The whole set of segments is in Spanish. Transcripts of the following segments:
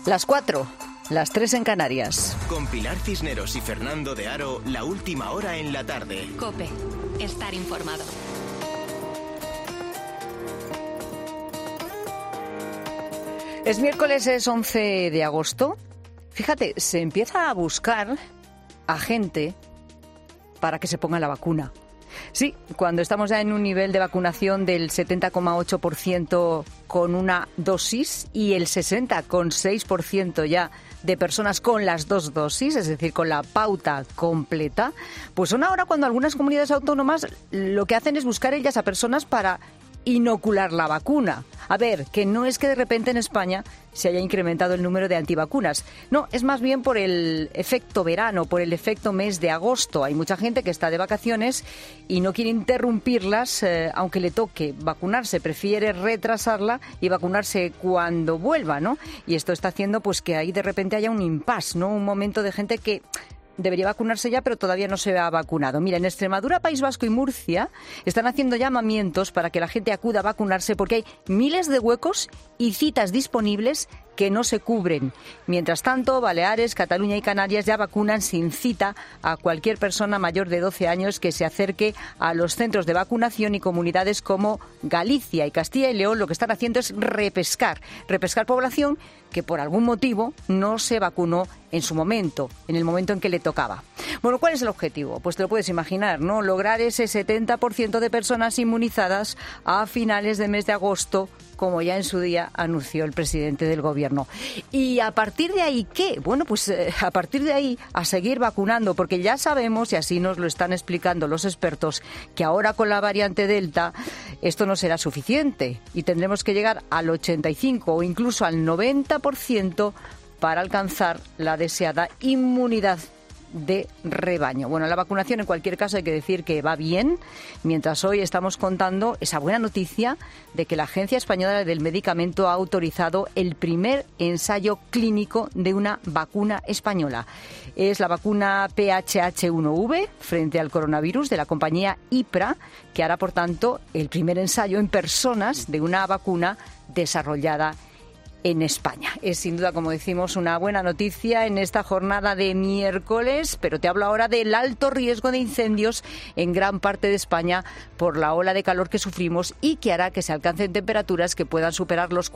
Las 4, las 3 en Canarias. Con Pilar Cisneros y Fernando de Aro, la última hora en la tarde. COPE, estar informado. Es miércoles, es 11 de agosto. Fíjate, se empieza a buscar a gente para que se ponga la vacuna. Sí, cuando estamos ya en un nivel de vacunación del 70,8% con una dosis y el 60,6% ya de personas con las 2 dosis, es decir, con la pauta completa, pues son ahora cuando algunas comunidades autónomas lo que hacen es buscar ellas a personas para inocular la vacuna. A ver, que no es que de repente en España se haya incrementado el número de antivacunas. No, es más bien por el efecto verano, por el efecto mes de agosto. Hay mucha gente que está de vacaciones y no quiere interrumpirlas, aunque le toque vacunarse. Prefiere retrasarla y vacunarse cuando vuelva, ¿no? Y esto está haciendo pues que ahí de repente haya un impasse, ¿no? Un momento de gente que debería vacunarse ya, pero todavía no se ha vacunado. Mira, en Extremadura, País Vasco y Murcia están haciendo llamamientos para que la gente acuda a vacunarse porque hay miles de huecos y citas disponibles que no se cubren. Mientras tanto, Baleares, Cataluña y Canarias ya vacunan sin cita a cualquier persona mayor de 12 años que se acerque a los centros de vacunación, y comunidades como Galicia y Castilla y León lo que están haciendo es repescar población que por algún motivo no se vacunó en su momento, en el momento en que le tocaba. Bueno, ¿cuál es el objetivo? Pues te lo puedes imaginar, ¿no? Lograr ese 70% de personas inmunizadas a finales de mes de agosto, como ya en su día anunció el presidente del Gobierno. ¿Y a partir de ahí qué? Bueno, pues a partir de ahí a seguir vacunando, porque ya sabemos, y así nos lo están explicando los expertos, que ahora con la variante Delta esto no será suficiente y tendremos que llegar al 85 o incluso al 90% para alcanzar la deseada inmunidad de rebaño. Bueno, la vacunación en cualquier caso hay que decir que va bien, mientras hoy estamos contando esa buena noticia de que la Agencia Española del Medicamento ha autorizado el primer ensayo clínico de una vacuna española. Es la vacuna PHH1V frente al coronavirus de la compañía IPRA, que hará, por tanto, el primer ensayo en personas de una vacuna desarrollada en España. Es sin duda, como decimos, una buena noticia en esta jornada de miércoles, pero te hablo ahora del alto riesgo de incendios en gran parte de España por la ola de calor que sufrimos y que hará que se alcancen temperaturas que puedan superar los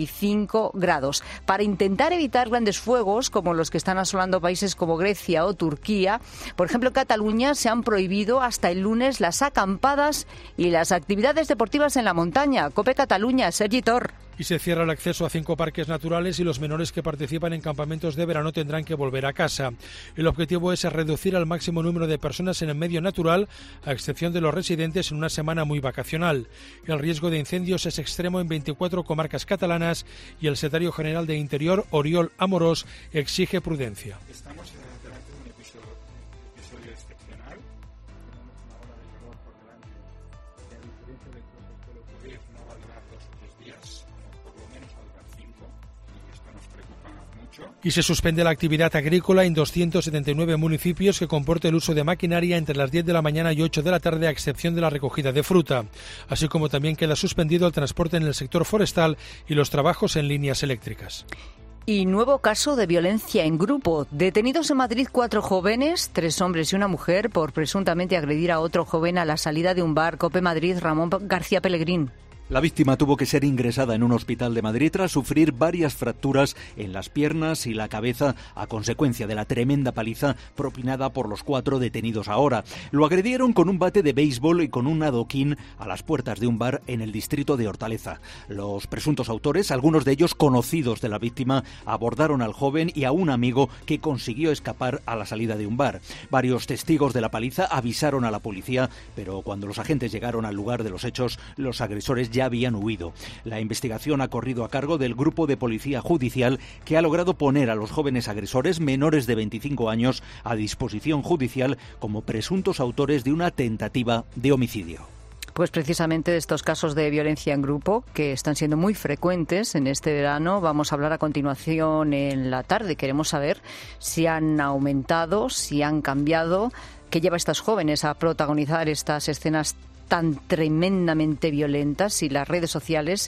45 grados. Para intentar evitar grandes fuegos como los que están asolando países como Grecia o Turquía, por ejemplo, en Cataluña se han prohibido hasta el lunes las acampadas y las actividades deportivas en la montaña. COPE Cataluña, Sergi Tor. Y se cierra el acceso a 5 parques naturales y los menores que participan en campamentos de verano tendrán que volver a casa. El objetivo es reducir al máximo número de personas en el medio natural, a excepción de los residentes en una semana muy vacacional. El riesgo de incendios es extremo en 24 comarcas catalanas y el secretario general de Interior, Oriol Amorós, exige prudencia. Estamos delante de un episodio excepcional. Tenemos una ola de calor por delante y a diferencia de cosas que puede ocurrir, no va a durar 2 o 3 días. Por lo menos va a durar 5, y esto nos preocupa mucho. Y se suspende la actividad agrícola en 279 municipios que comporta el uso de maquinaria entre las 10 de la mañana y 8 de la tarde, a excepción de la recogida de fruta. Así como también queda suspendido el transporte en el sector forestal y los trabajos en líneas eléctricas. Y nuevo caso de violencia en grupo. Detenidos en Madrid 4 jóvenes, 3 hombres y una mujer, por presuntamente agredir a otro joven a la salida de un bar. COPE Madrid, Ramón García Pellegrín. La víctima tuvo que ser ingresada en un hospital de Madrid tras sufrir varias fracturas en las piernas y la cabeza a consecuencia de la tremenda paliza propinada por los 4 detenidos ahora. Lo agredieron con un bate de béisbol y con un adoquín a las puertas de un bar en el distrito de Hortaleza. Los presuntos autores, algunos de ellos conocidos de la víctima, abordaron al joven y a un amigo que consiguió escapar a la salida de un bar. Varios testigos de la paliza avisaron a la policía, pero cuando los agentes llegaron al lugar de los hechos, los agresores ya habían huido. La investigación ha corrido a cargo del Grupo de Policía Judicial, que ha logrado poner a los jóvenes agresores menores de 25 años a disposición judicial como presuntos autores de una tentativa de homicidio. Pues precisamente de estos casos de violencia en grupo, que están siendo muy frecuentes en este verano, vamos a hablar a continuación en la tarde. Queremos saber si han aumentado, si han cambiado, qué lleva a estos jóvenes a protagonizar estas escenas tan tremendamente violentas, y las redes sociales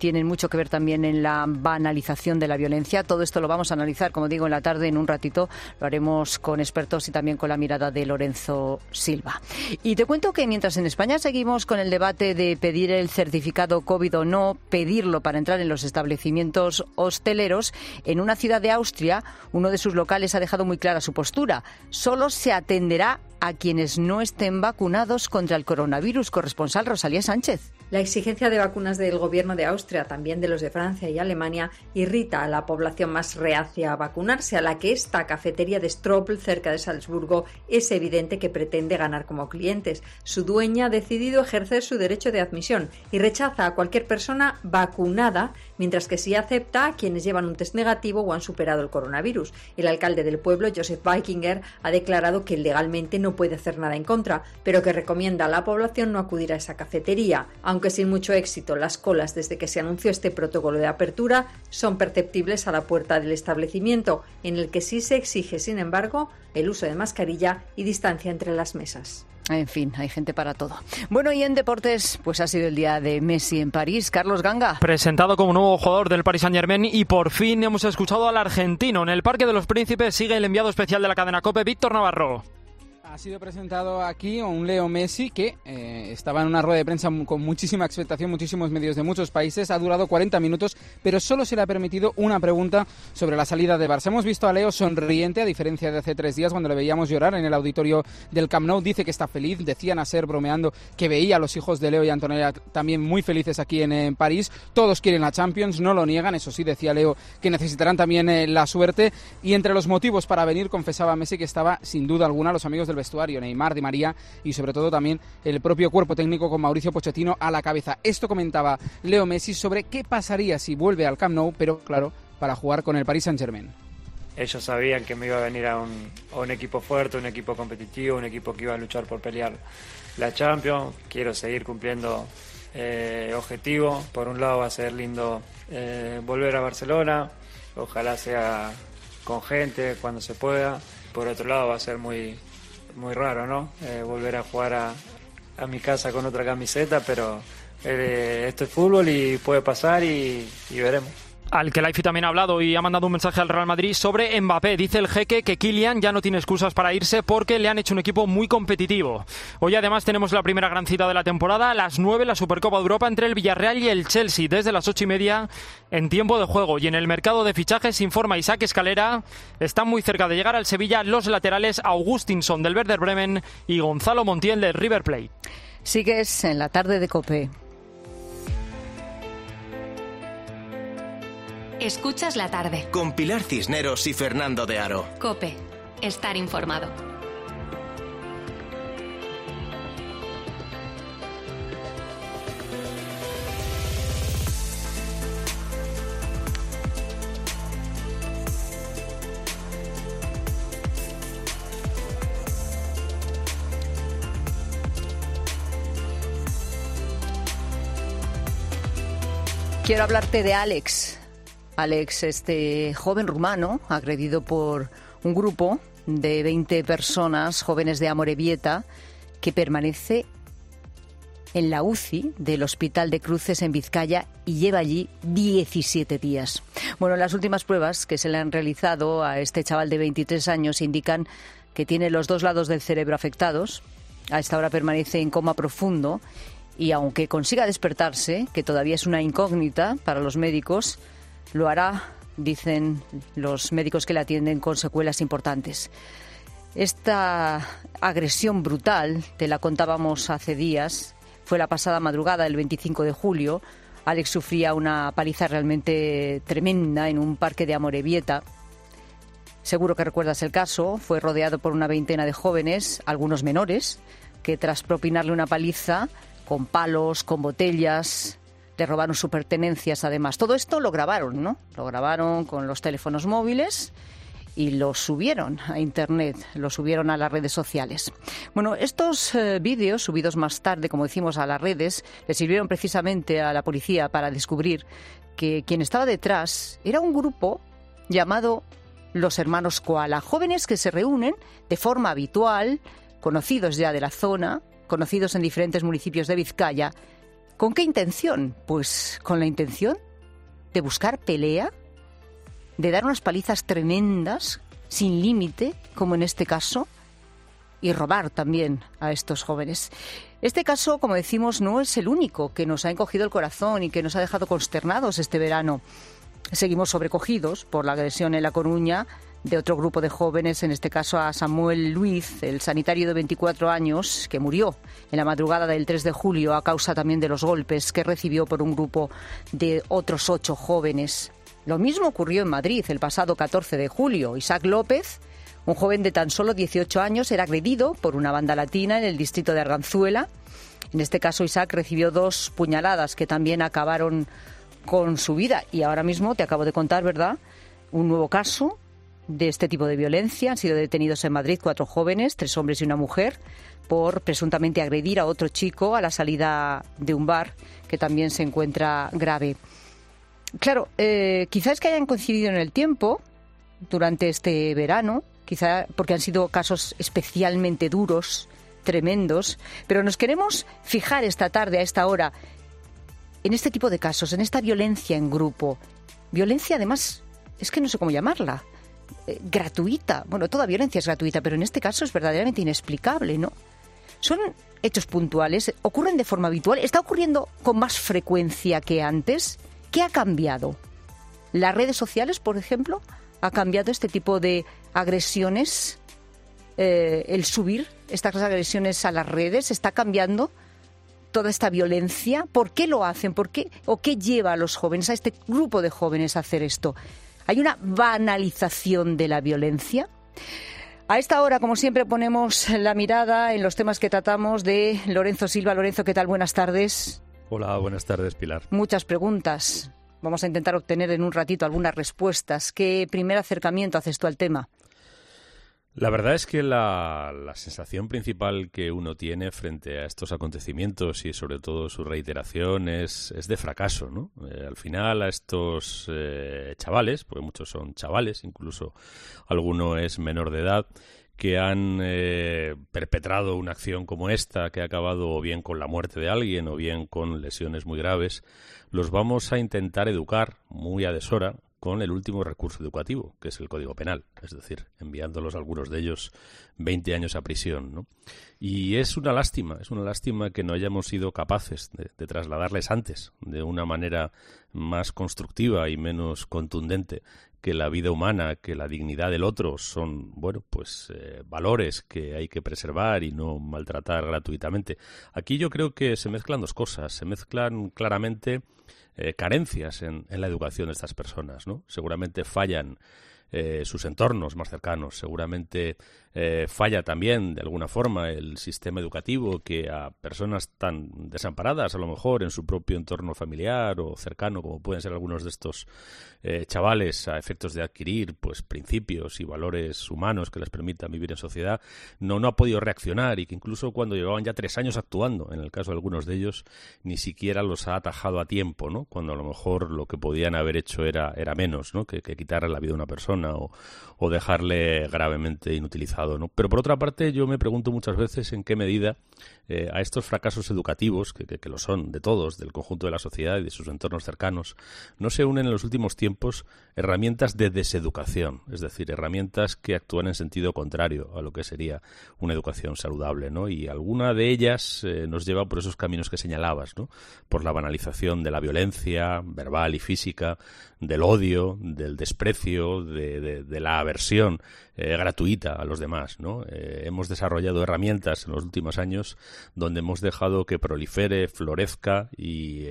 tienen mucho que ver también en la banalización de la violencia. Todo esto lo vamos a analizar, como digo, en la tarde, en un ratito. Lo haremos con expertos y también con la mirada de Lorenzo Silva. Y te cuento que mientras en España seguimos con el debate de pedir el certificado COVID o no, pedirlo para entrar en los establecimientos hosteleros, en una ciudad de Austria, uno de sus locales ha dejado muy clara su postura. Solo se atenderá a quienes no estén vacunados contra el coronavirus. Corresponsal Rosalía Sánchez. La exigencia de vacunas del gobierno de Austria, también de los de Francia y Alemania, irrita a la población más reacia a vacunarse, a la que esta cafetería de Stropl, cerca de Salzburgo, es evidente que pretende ganar como clientes. Su dueña ha decidido ejercer su derecho de admisión y rechaza a cualquier persona vacunada, mientras que sí acepta a quienes llevan un test negativo o han superado el coronavirus. El alcalde del pueblo, Josef Weikinger, ha declarado que legalmente no puede hacer nada en contra, pero que recomienda a la población no acudir a esa cafetería. Aunque sin mucho éxito, las colas desde que se anunció este protocolo de apertura son perceptibles a la puerta del establecimiento, en el que sí se exige, sin embargo, el uso de mascarilla y distancia entre las mesas. En fin, hay gente para todo. Bueno, y en deportes, pues ha sido el día de Messi en París. Carlos Ganga. Presentado como nuevo jugador del Paris Saint-Germain y por fin hemos escuchado al argentino. En el Parque de los Príncipes sigue el enviado especial de la cadena COPE, Víctor Navarro. Ha sido presentado aquí un Leo Messi que estaba en una rueda de prensa con muchísima expectación, muchísimos medios de muchos países. Ha durado 40 minutos, pero solo se le ha permitido una pregunta sobre la salida de Barça. Hemos visto a Leo sonriente, a diferencia de hace 3 días cuando le veíamos llorar en el auditorio del Camp Nou. Dice que está feliz. Decía Nasser, bromeando, que veía a los hijos de Leo y Antonella también muy felices aquí en París. Todos quieren la Champions, no lo niegan. Eso sí, decía Leo que necesitarán también la suerte. Y entre los motivos para venir, confesaba Messi que estaba, sin duda alguna, los amigos del vestuario, Neymar, Di María y sobre todo también el propio cuerpo técnico con Mauricio Pochettino a la cabeza. Esto comentaba Leo Messi sobre qué pasaría si vuelve al Camp Nou, pero claro, para jugar con el Paris Saint-Germain. Ellos sabían que me iba a venir a un equipo fuerte, un equipo competitivo, un equipo que iba a luchar por pelear la Champions. Quiero seguir cumpliendo objetivos. Por un lado va a ser lindo volver a Barcelona, ojalá sea con gente cuando se pueda. Por otro lado va a ser muy raro, ¿no? Volver a jugar a mi casa con otra camiseta, pero esto es fútbol y puede pasar y veremos. Al-Khelaifi también ha hablado y ha mandado un mensaje al Real Madrid sobre Mbappé. Dice el jeque que Kylian ya no tiene excusas para irse porque le han hecho un equipo muy competitivo. Hoy además tenemos la primera gran cita de la temporada, a las 9 la Supercopa de Europa entre el Villarreal y el Chelsea, desde las 8:30 en tiempo de juego. Y en el mercado de fichajes, informa Isaac Escalera, están muy cerca de llegar al Sevilla los laterales Augustinsson del Werder Bremen y Gonzalo Montiel del River Plate. Sigues en la tarde de COPE. Escuchas la tarde. Con Pilar Cisneros y Fernando de Aro. COPE. Estar informado. Quiero hablarte de Alex. Alex, este joven rumano, agredido por un grupo de 20 personas, jóvenes de Amorebieta, que permanece en la UCI del Hospital de Cruces en Vizcaya y lleva allí 17 días. Bueno, las últimas pruebas que se le han realizado a este chaval de 23 años indican que tiene los 2 lados del cerebro afectados. A esta hora permanece en coma profundo y aunque consiga despertarse, que todavía es una incógnita para los médicos, lo hará, dicen los médicos que le atienden, con secuelas importantes. Esta agresión brutal, te la contábamos hace días, fue la pasada madrugada del 25 de julio. Alex sufría una paliza realmente tremenda en un parque de Amorebieta. Seguro que recuerdas el caso. Fue rodeado por una veintena de jóvenes, algunos menores, que tras propinarle una paliza con palos, con botellas, le robaron sus pertenencias además. Todo esto lo grabaron, ¿no? Lo grabaron con los teléfonos móviles y lo subieron a Internet, lo subieron a las redes sociales. Bueno, estos vídeos, subidos más tarde, como decimos, a las redes, le sirvieron precisamente a la policía para descubrir que quien estaba detrás era un grupo llamado Los Hermanos Koala, jóvenes que se reúnen de forma habitual, conocidos ya de la zona, conocidos en diferentes municipios de Vizcaya, ¿Con qué intención? Pues con la intención de buscar pelea, de dar unas palizas tremendas, sin límite, como en este caso, y robar también a estos jóvenes. Este caso, como decimos, no es el único que nos ha encogido el corazón y que nos ha dejado consternados este verano. Seguimos sobrecogidos por la agresión en La Coruña de otro grupo de jóvenes, en este caso a Samuel Luiz, el sanitario de 24 años, que murió en la madrugada del 3 de julio a causa también de los golpes que recibió por un grupo de otros 8 jóvenes. Lo mismo ocurrió en Madrid el pasado 14 de julio. Isaac López, un joven de tan solo 18 años, era agredido por una banda latina en el distrito de Arganzuela. En este caso, Isaac recibió 2 puñaladas que también acabaron con su vida. Y ahora mismo te acabo de contar, ¿verdad?, un nuevo caso de este tipo de violencia. Han sido detenidos en Madrid 4 jóvenes, 3 hombres y una mujer, por presuntamente agredir a otro chico a la salida de un bar, que también se encuentra grave. Claro, quizás que hayan coincidido en el tiempo durante este verano, quizá porque han sido casos especialmente duros, tremendos, pero nos queremos fijar esta tarde, a esta hora, en este tipo de casos, en esta violencia en grupo. Violencia, además, es que no sé cómo llamarla, gratuita. Bueno, toda violencia es gratuita, pero en este caso es verdaderamente inexplicable, ¿no? Son hechos puntuales, ocurren de forma habitual, está ocurriendo con más frecuencia que antes. ¿Qué ha cambiado? ¿Las redes sociales, por ejemplo, ha cambiado este tipo de agresiones? El subir estas agresiones a las redes, ¿está cambiando toda esta violencia? ¿Por qué lo hacen? ¿Por qué? ¿O qué lleva a los jóvenes, a este grupo de jóvenes, a hacer esto? ¿Hay una banalización de la violencia? A esta hora, como siempre, ponemos la mirada en los temas que tratamos de Lorenzo Silva. Lorenzo, ¿qué tal? Buenas tardes. Hola, buenas tardes, Pilar. Muchas preguntas. Vamos a intentar obtener en un ratito algunas respuestas. ¿Qué primer acercamiento haces tú al tema? La verdad es que la sensación principal que uno tiene frente a estos acontecimientos y sobre todo su reiteración es de fracaso, ¿no? Al final a estos chavales, porque muchos son chavales, incluso alguno es menor de edad, que han perpetrado una acción como esta, que ha acabado o bien con la muerte de alguien o bien con lesiones muy graves, los vamos a intentar educar muy a deshora con el último recurso educativo, que es el Código Penal, es decir, enviándolos algunos de ellos 20 años a prisión, ¿no? Y es una lástima que no hayamos sido capaces de trasladarles antes, de una manera más constructiva y menos contundente, que la vida humana, que la dignidad del otro son, bueno, pues valores que hay que preservar y no maltratar gratuitamente. Aquí yo creo que se mezclan 2 cosas, se mezclan claramente carencias en la educación de estas personas, ¿no? Seguramente fallan sus entornos más cercanos, seguramente falla también de alguna forma el sistema educativo, que a personas tan desamparadas a lo mejor en su propio entorno familiar o cercano, como pueden ser algunos de estos chavales, a efectos de adquirir pues principios y valores humanos que les permitan vivir en sociedad, no ha podido reaccionar, y que incluso cuando llevaban ya 3 años actuando, en el caso de algunos de ellos, ni siquiera los ha atajado a tiempo, ¿no? Cuando a lo mejor lo que podían haber hecho era menos, ¿no? que quitarle la vida a una persona o dejarle gravemente inutilizado, ¿no? Pero por otra parte, yo me pregunto muchas veces en qué medida a estos fracasos educativos, que lo son de todos, del conjunto de la sociedad y de sus entornos cercanos, no se unen en los últimos tiempos herramientas de deseducación, es decir, herramientas que actúan en sentido contrario a lo que sería una educación saludable, ¿no? Y alguna de ellas nos lleva por esos caminos que señalabas, ¿no? Por la banalización de la violencia verbal y física, del odio, del desprecio, de la aversión gratuita a los demás, ¿no? Hemos desarrollado herramientas en los últimos años donde hemos dejado que prolifere, florezca y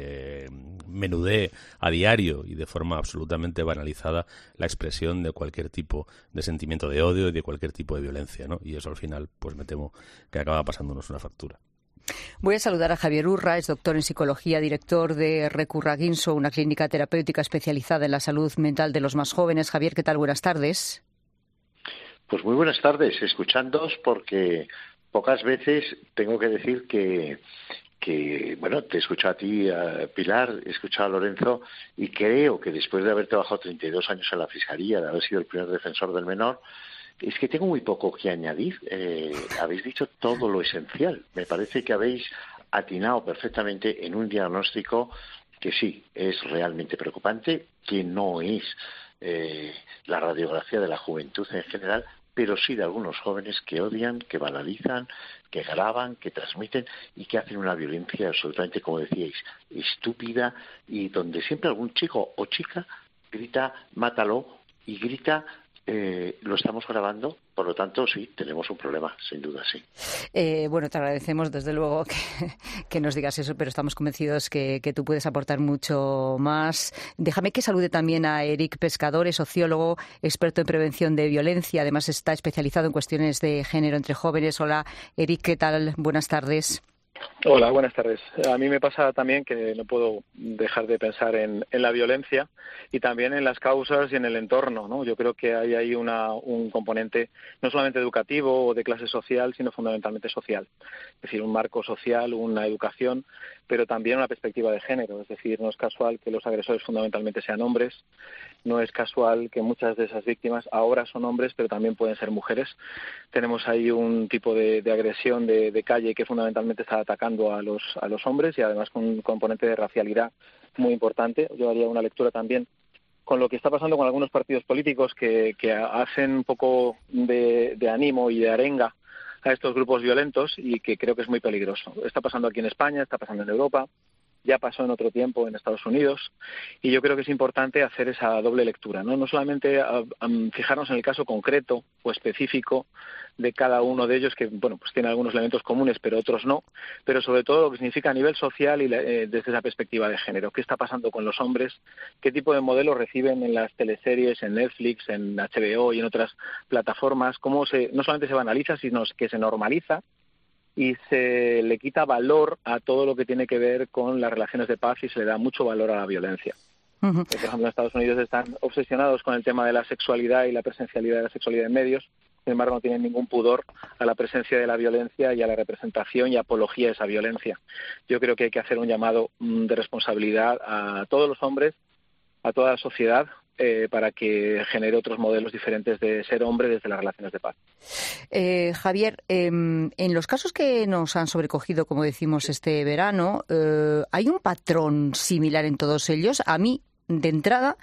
menudee a diario y de forma absolutamente banalizada la expresión de cualquier tipo de sentimiento de odio y de cualquier tipo de violencia, ¿no? Y eso al final, pues me temo que acaba pasándonos una factura. Voy a saludar a Javier Urra, es doctor en psicología, director de Recurra Guinso, una clínica terapéutica especializada en la salud mental de los más jóvenes. Javier, ¿qué tal? Buenas tardes. Pues muy buenas tardes, escuchándoos, porque pocas veces tengo que decir que bueno, te escucho a ti, a Pilar, he escuchado a Lorenzo, y creo que después de haber trabajado 32 años en la Fiscalía, de haber sido el primer defensor del menor, es que tengo muy poco que añadir. Habéis dicho todo lo esencial. Me parece que habéis atinado perfectamente en un diagnóstico que sí, es realmente preocupante, que no es la radiografía de la juventud en general, pero sí de algunos jóvenes que odian, que banalizan, que graban, que transmiten y que hacen una violencia absolutamente, como decíais, estúpida, y donde siempre algún chico o chica grita mátalo y grita lo estamos grabando, por lo tanto sí, tenemos un problema, sin duda sí. Bueno, te agradecemos desde luego que nos digas eso, pero estamos convencidos que tú puedes aportar mucho más. Déjame que salude también a Eric Pescador, es sociólogo, experto en prevención de violencia, además está especializado en cuestiones de género entre jóvenes. Hola Eric, ¿qué tal? Buenas tardes. Hola, buenas tardes. A mí me pasa también que no puedo dejar de pensar en la violencia y también en las causas y en el entorno, ¿no? Yo creo que hay ahí un componente no solamente educativo o de clase social, sino fundamentalmente social. Es decir, un marco social, una educación, pero también una perspectiva de género. Es decir, no es casual que los agresores fundamentalmente sean hombres, no es casual que muchas de esas víctimas ahora son hombres, pero también pueden ser mujeres. Tenemos ahí un tipo de agresión de calle que fundamentalmente está atacando a los hombres y además con un componente de racialidad muy importante. Yo haría una lectura también con lo que está pasando con algunos partidos políticos que hacen un poco de ánimo y de arenga a estos grupos violentos y que creo que es muy peligroso. Está pasando aquí en España, está pasando en Europa, ya pasó en otro tiempo en Estados Unidos, y yo creo que es importante hacer esa doble lectura, no solamente fijarnos en el caso concreto o específico de cada uno de ellos, que bueno, pues tiene algunos elementos comunes pero otros no, pero sobre todo lo que significa a nivel social y desde esa perspectiva de género. ¿Qué está pasando con los hombres? ¿Qué tipo de modelos reciben en las teleseries, en Netflix, en HBO y en otras plataformas? ¿Cómo no solamente se banaliza, sino que se normaliza y se le quita valor a todo lo que tiene que ver con las relaciones de paz y se le da mucho valor a la violencia? Uh-huh. Por ejemplo, en Estados Unidos están obsesionados con el tema de la sexualidad y la presencialidad de la sexualidad en medios. Sin embargo, no tienen ningún pudor a la presencia de la violencia y a la representación y apología de esa violencia. Yo creo que hay que hacer un llamado de responsabilidad a todos los hombres, a toda la sociedad, para que genere otros modelos diferentes de ser hombre desde las relaciones de paz. Javier, en los casos que nos han sobrecogido, como decimos, este verano, ¿hay un patrón similar en todos ellos? A mí, de entrada,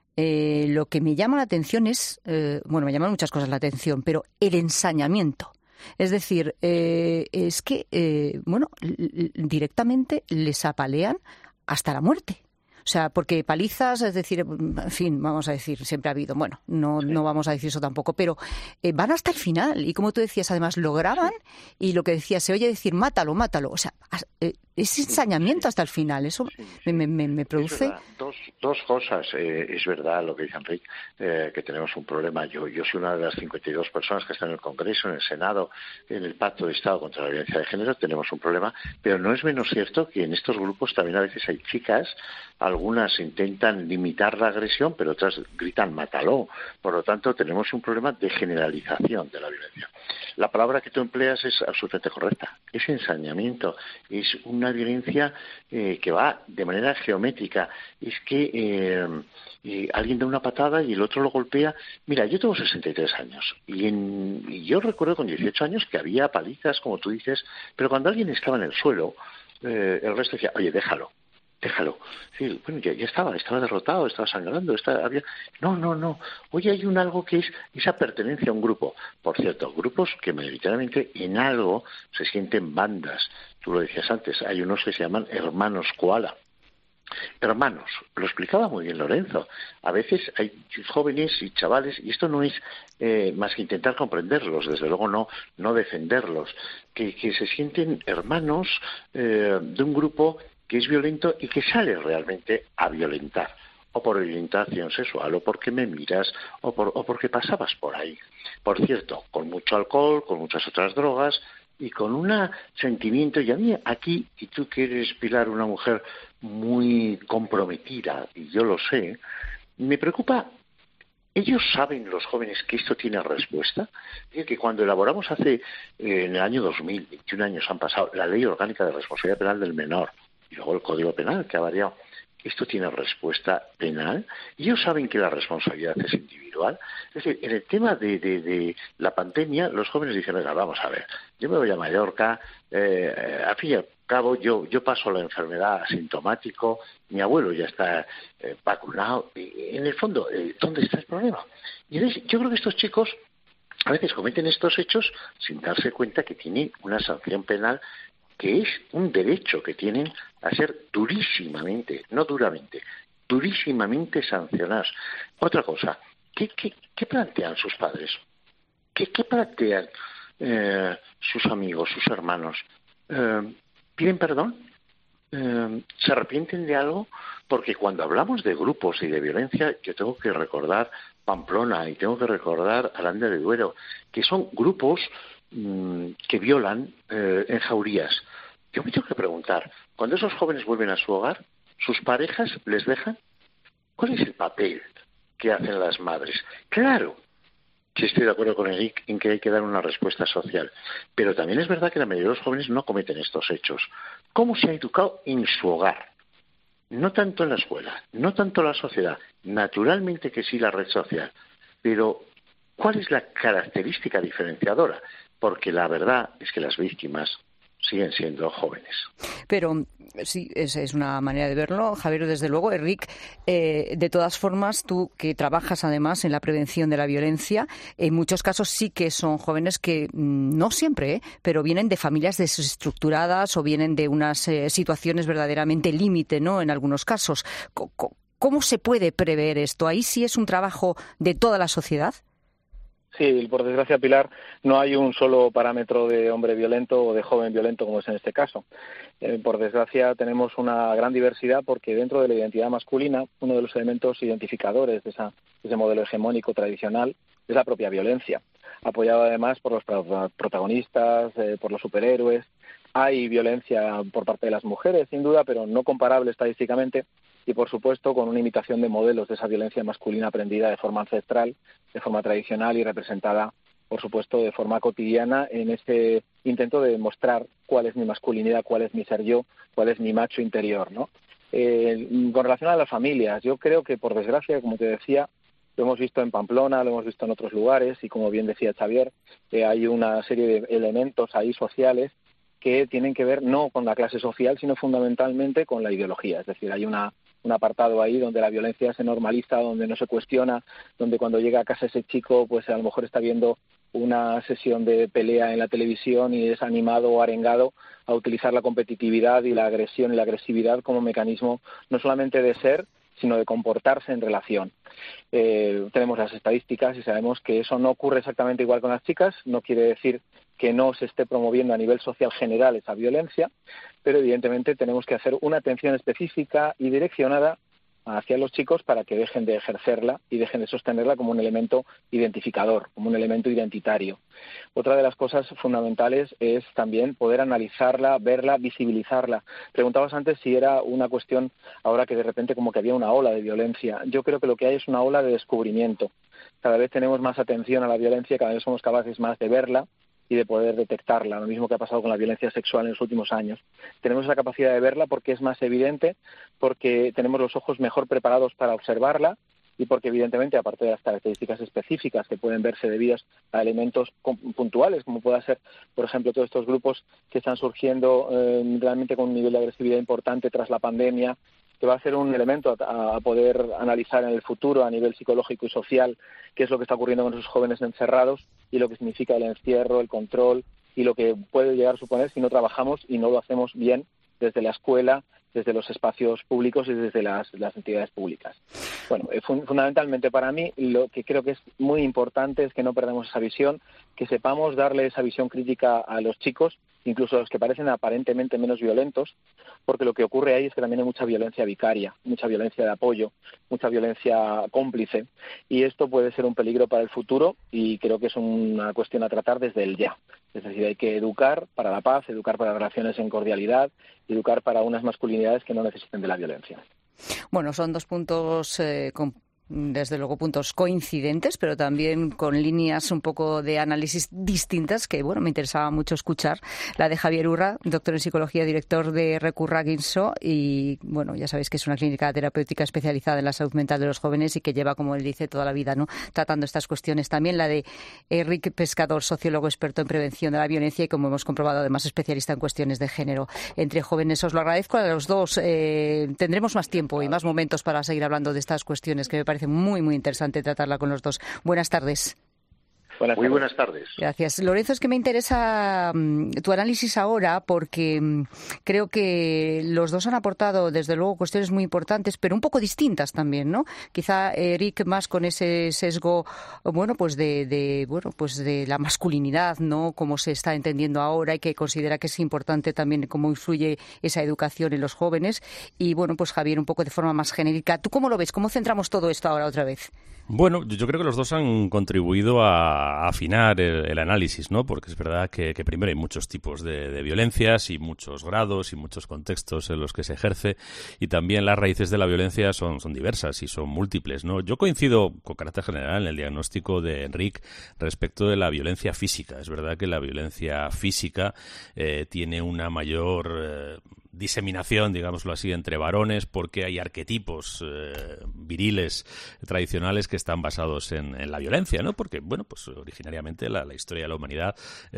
lo que me llama la atención es, me llaman muchas cosas la atención, pero el ensañamiento. Es decir, es que, directamente les apalean hasta la muerte. O sea, porque palizas, es decir, en fin, vamos a decir, siempre ha habido, no vamos a decir eso tampoco, pero van hasta el final. Y como tú decías, además lo graban y lo que decías, se oye decir, mátalo. O sea, es ensañamiento hasta el final. Eso me produce... Dos cosas. Es verdad lo que dice Enrique, que tenemos un problema. Yo soy una de las 52 personas que están en el Congreso, en el Senado, en el Pacto de Estado contra la Violencia de Género. Tenemos un problema, pero no es menos cierto que en estos grupos también a veces hay chicas. Algunas intentan limitar la agresión, pero otras gritan mátalo. Por lo tanto, tenemos un problema de generalización de la violencia. La palabra que tú empleas es absolutamente correcta. Es ensañamiento. Es una violencia que va de manera geométrica. Es que alguien da una patada y el otro lo golpea. Mira, yo tengo 63 años y yo recuerdo con 18 años que había palizas, como tú dices, pero cuando alguien estaba en el suelo, el resto decía, oye, déjalo. Sí, bueno, ya estaba derrotado, estaba sangrando, No. Hoy hay algo que es esa pertenencia a un grupo. Por cierto, grupos que mayoritariamente en algo se sienten bandas. Tú lo decías antes, hay unos que se llaman hermanos koala. Hermanos, lo explicaba muy bien Lorenzo. A veces hay jóvenes y chavales, y esto no es más que intentar comprenderlos, desde luego no defenderlos, que se sienten hermanos de un grupo que es violento y que sale realmente a violentar, o por orientación sexual, o porque me miras, o porque pasabas por ahí. Por cierto, con mucho alcohol, con muchas otras drogas, y con un sentimiento, y a mí aquí, y tú que eres, Pilar, una mujer muy comprometida, y yo lo sé, me preocupa. ¿Ellos saben, los jóvenes, que esto tiene respuesta? Fíjate que cuando elaboramos en el año 2000, 21 años han pasado, la Ley Orgánica de Responsabilidad Penal del Menor, y luego el Código Penal, que ha variado, esto tiene respuesta penal. Ellos saben que la responsabilidad es individual. Es decir, en el tema de la pandemia, los jóvenes dicen, venga, vamos a ver, yo me voy a Mallorca, cabo yo paso la enfermedad asintomático, mi abuelo ya está vacunado, y en el fondo, ¿dónde está el problema? Y yo creo que estos chicos a veces cometen estos hechos sin darse cuenta que tienen una sanción penal, que es un derecho que tienen a ser durísimamente, no duramente, durísimamente sancionados. Otra cosa, ¿qué plantean sus padres? ¿Qué plantean sus amigos, sus hermanos? ¿Piden perdón? ¿Se arrepienten de algo? Porque cuando hablamos de grupos y de violencia, yo tengo que recordar Pamplona y tengo que recordar Aranda de Duero, que son grupos que violan en jaurías. Yo me tengo que preguntar, cuando esos jóvenes vuelven a su hogar, ¿sus parejas les dejan? ¿Cuál es el papel que hacen las madres? Claro, sí estoy de acuerdo con Eric en que hay que dar una respuesta social, pero también es verdad que la mayoría de los jóvenes no cometen estos hechos. ¿Cómo se ha educado en su hogar? No tanto en la escuela, no tanto en la sociedad, naturalmente que sí la red social, pero ¿cuál es la característica diferenciadora? Porque la verdad es que las víctimas siguen siendo jóvenes. Pero sí, esa es una manera de verlo, Javier, desde luego. Enric, de todas formas, tú que trabajas además en la prevención de la violencia, en muchos casos sí que son jóvenes que, no siempre, pero vienen de familias desestructuradas o vienen de unas situaciones verdaderamente límite, ¿no?, en algunos casos. ¿Cómo se puede prever esto? ¿Ahí sí es un trabajo de toda la sociedad? Sí, por desgracia, Pilar, no hay un solo parámetro de hombre violento o de joven violento como es en este caso. Por desgracia, tenemos una gran diversidad porque dentro de la identidad masculina, uno de los elementos identificadores de ese modelo hegemónico tradicional es la propia violencia, apoyado además por los protagonistas, por los superhéroes. Hay violencia por parte de las mujeres, sin duda, pero no comparable estadísticamente, y por supuesto con una imitación de modelos de esa violencia masculina aprendida de forma ancestral, de forma tradicional y representada, por supuesto, de forma cotidiana en este intento de demostrar cuál es mi masculinidad, cuál es mi ser yo, cuál es mi macho interior, ¿no? Con relación a las familias, yo creo que, por desgracia, como te decía, lo hemos visto en Pamplona, lo hemos visto en otros lugares y, como bien decía Xavier, hay una serie de elementos ahí sociales que tienen que ver no con la clase social, sino fundamentalmente con la ideología. Es decir, hay un apartado ahí donde la violencia se normaliza, donde no se cuestiona, donde cuando llega a casa ese chico, pues a lo mejor está viendo una sesión de pelea en la televisión y es animado o arengado a utilizar la competitividad y la agresión y la agresividad como mecanismo no solamente de ser, sino de comportarse en relación. Tenemos las estadísticas y sabemos que eso no ocurre exactamente igual con las chicas. No quiere decir que no se esté promoviendo a nivel social general esa violencia, pero evidentemente tenemos que hacer una atención específica y direccionada hacia los chicos para que dejen de ejercerla y dejen de sostenerla como un elemento identificador, como un elemento identitario. Otra de las cosas fundamentales es también poder analizarla, verla, visibilizarla. Preguntabas antes si era una cuestión ahora que de repente como que había una ola de violencia. Yo creo que lo que hay es una ola de descubrimiento. Cada vez tenemos más atención a la violencia, cada vez somos capaces más de verla y de poder detectarla, lo mismo que ha pasado con la violencia sexual en los últimos años. Tenemos la capacidad de verla porque es más evidente, porque tenemos los ojos mejor preparados para observarla y porque, evidentemente, aparte de las características específicas que pueden verse debidas a elementos puntuales, como pueda ser, por ejemplo, todos estos grupos que están surgiendo realmente con un nivel de agresividad importante tras la pandemia, que va a ser un elemento a poder analizar en el futuro a nivel psicológico y social qué es lo que está ocurriendo con esos jóvenes encerrados y lo que significa el encierro, el control y lo que puede llegar a suponer si no trabajamos y no lo hacemos bien desde la escuela, desde los espacios públicos y desde las entidades públicas. Bueno, fundamentalmente para mí lo que creo que es muy importante es que no perdamos esa visión, que sepamos darle esa visión crítica a los chicos, incluso a los que parecen aparentemente menos violentos, porque lo que ocurre ahí es que también hay mucha violencia vicaria, mucha violencia de apoyo, mucha violencia cómplice, y esto puede ser un peligro para el futuro y creo que es una cuestión a tratar desde el ya. Es decir, hay que educar para la paz, educar para relaciones en cordialidad, educar para unas masculinidades que no necesiten de la violencia. Bueno, son dos puntos desde luego puntos coincidentes, pero también con líneas un poco de análisis distintas que, bueno, me interesaba mucho escuchar. La de Javier Urra, doctor en psicología, director de Recurra Guinso, y, bueno, ya sabéis que es una clínica terapéutica especializada en la salud mental de los jóvenes y que lleva, como él dice, toda la vida, ¿no?, tratando estas cuestiones. También la de Enrique Pescador, sociólogo experto en prevención de la violencia y, como hemos comprobado, además especialista en cuestiones de género entre jóvenes. Os lo agradezco a los dos. Tendremos más tiempo y más momentos para seguir hablando de estas cuestiones, que me parece muy, muy interesante tratarla con los dos. Buenas tardes. Muy buenas tardes. Gracias. Lorenzo, es que me interesa tu análisis ahora porque creo que los dos han aportado, desde luego, cuestiones muy importantes, pero un poco distintas también, ¿no? Quizá Eric más con ese sesgo, bueno, pues de la masculinidad, ¿no?, como se está entendiendo ahora y que considera que es importante también cómo influye esa educación en los jóvenes. Y, bueno, pues Javier, un poco de forma más genérica. ¿Tú cómo lo ves? ¿Cómo centramos todo esto ahora otra vez? Bueno, yo creo que los dos han contribuido a afinar el análisis, ¿no? Porque es verdad que primero hay muchos tipos de violencias y muchos grados y muchos contextos en los que se ejerce, y también las raíces de la violencia son diversas y son múltiples, ¿no? Yo coincido con carácter general en el diagnóstico de Enric respecto de la violencia física. Es verdad que la violencia física tiene una mayor diseminación, digámoslo así, entre varones, porque hay arquetipos viriles tradicionales que están basados en la violencia, ¿no? Porque, bueno, pues originariamente la historia de la humanidad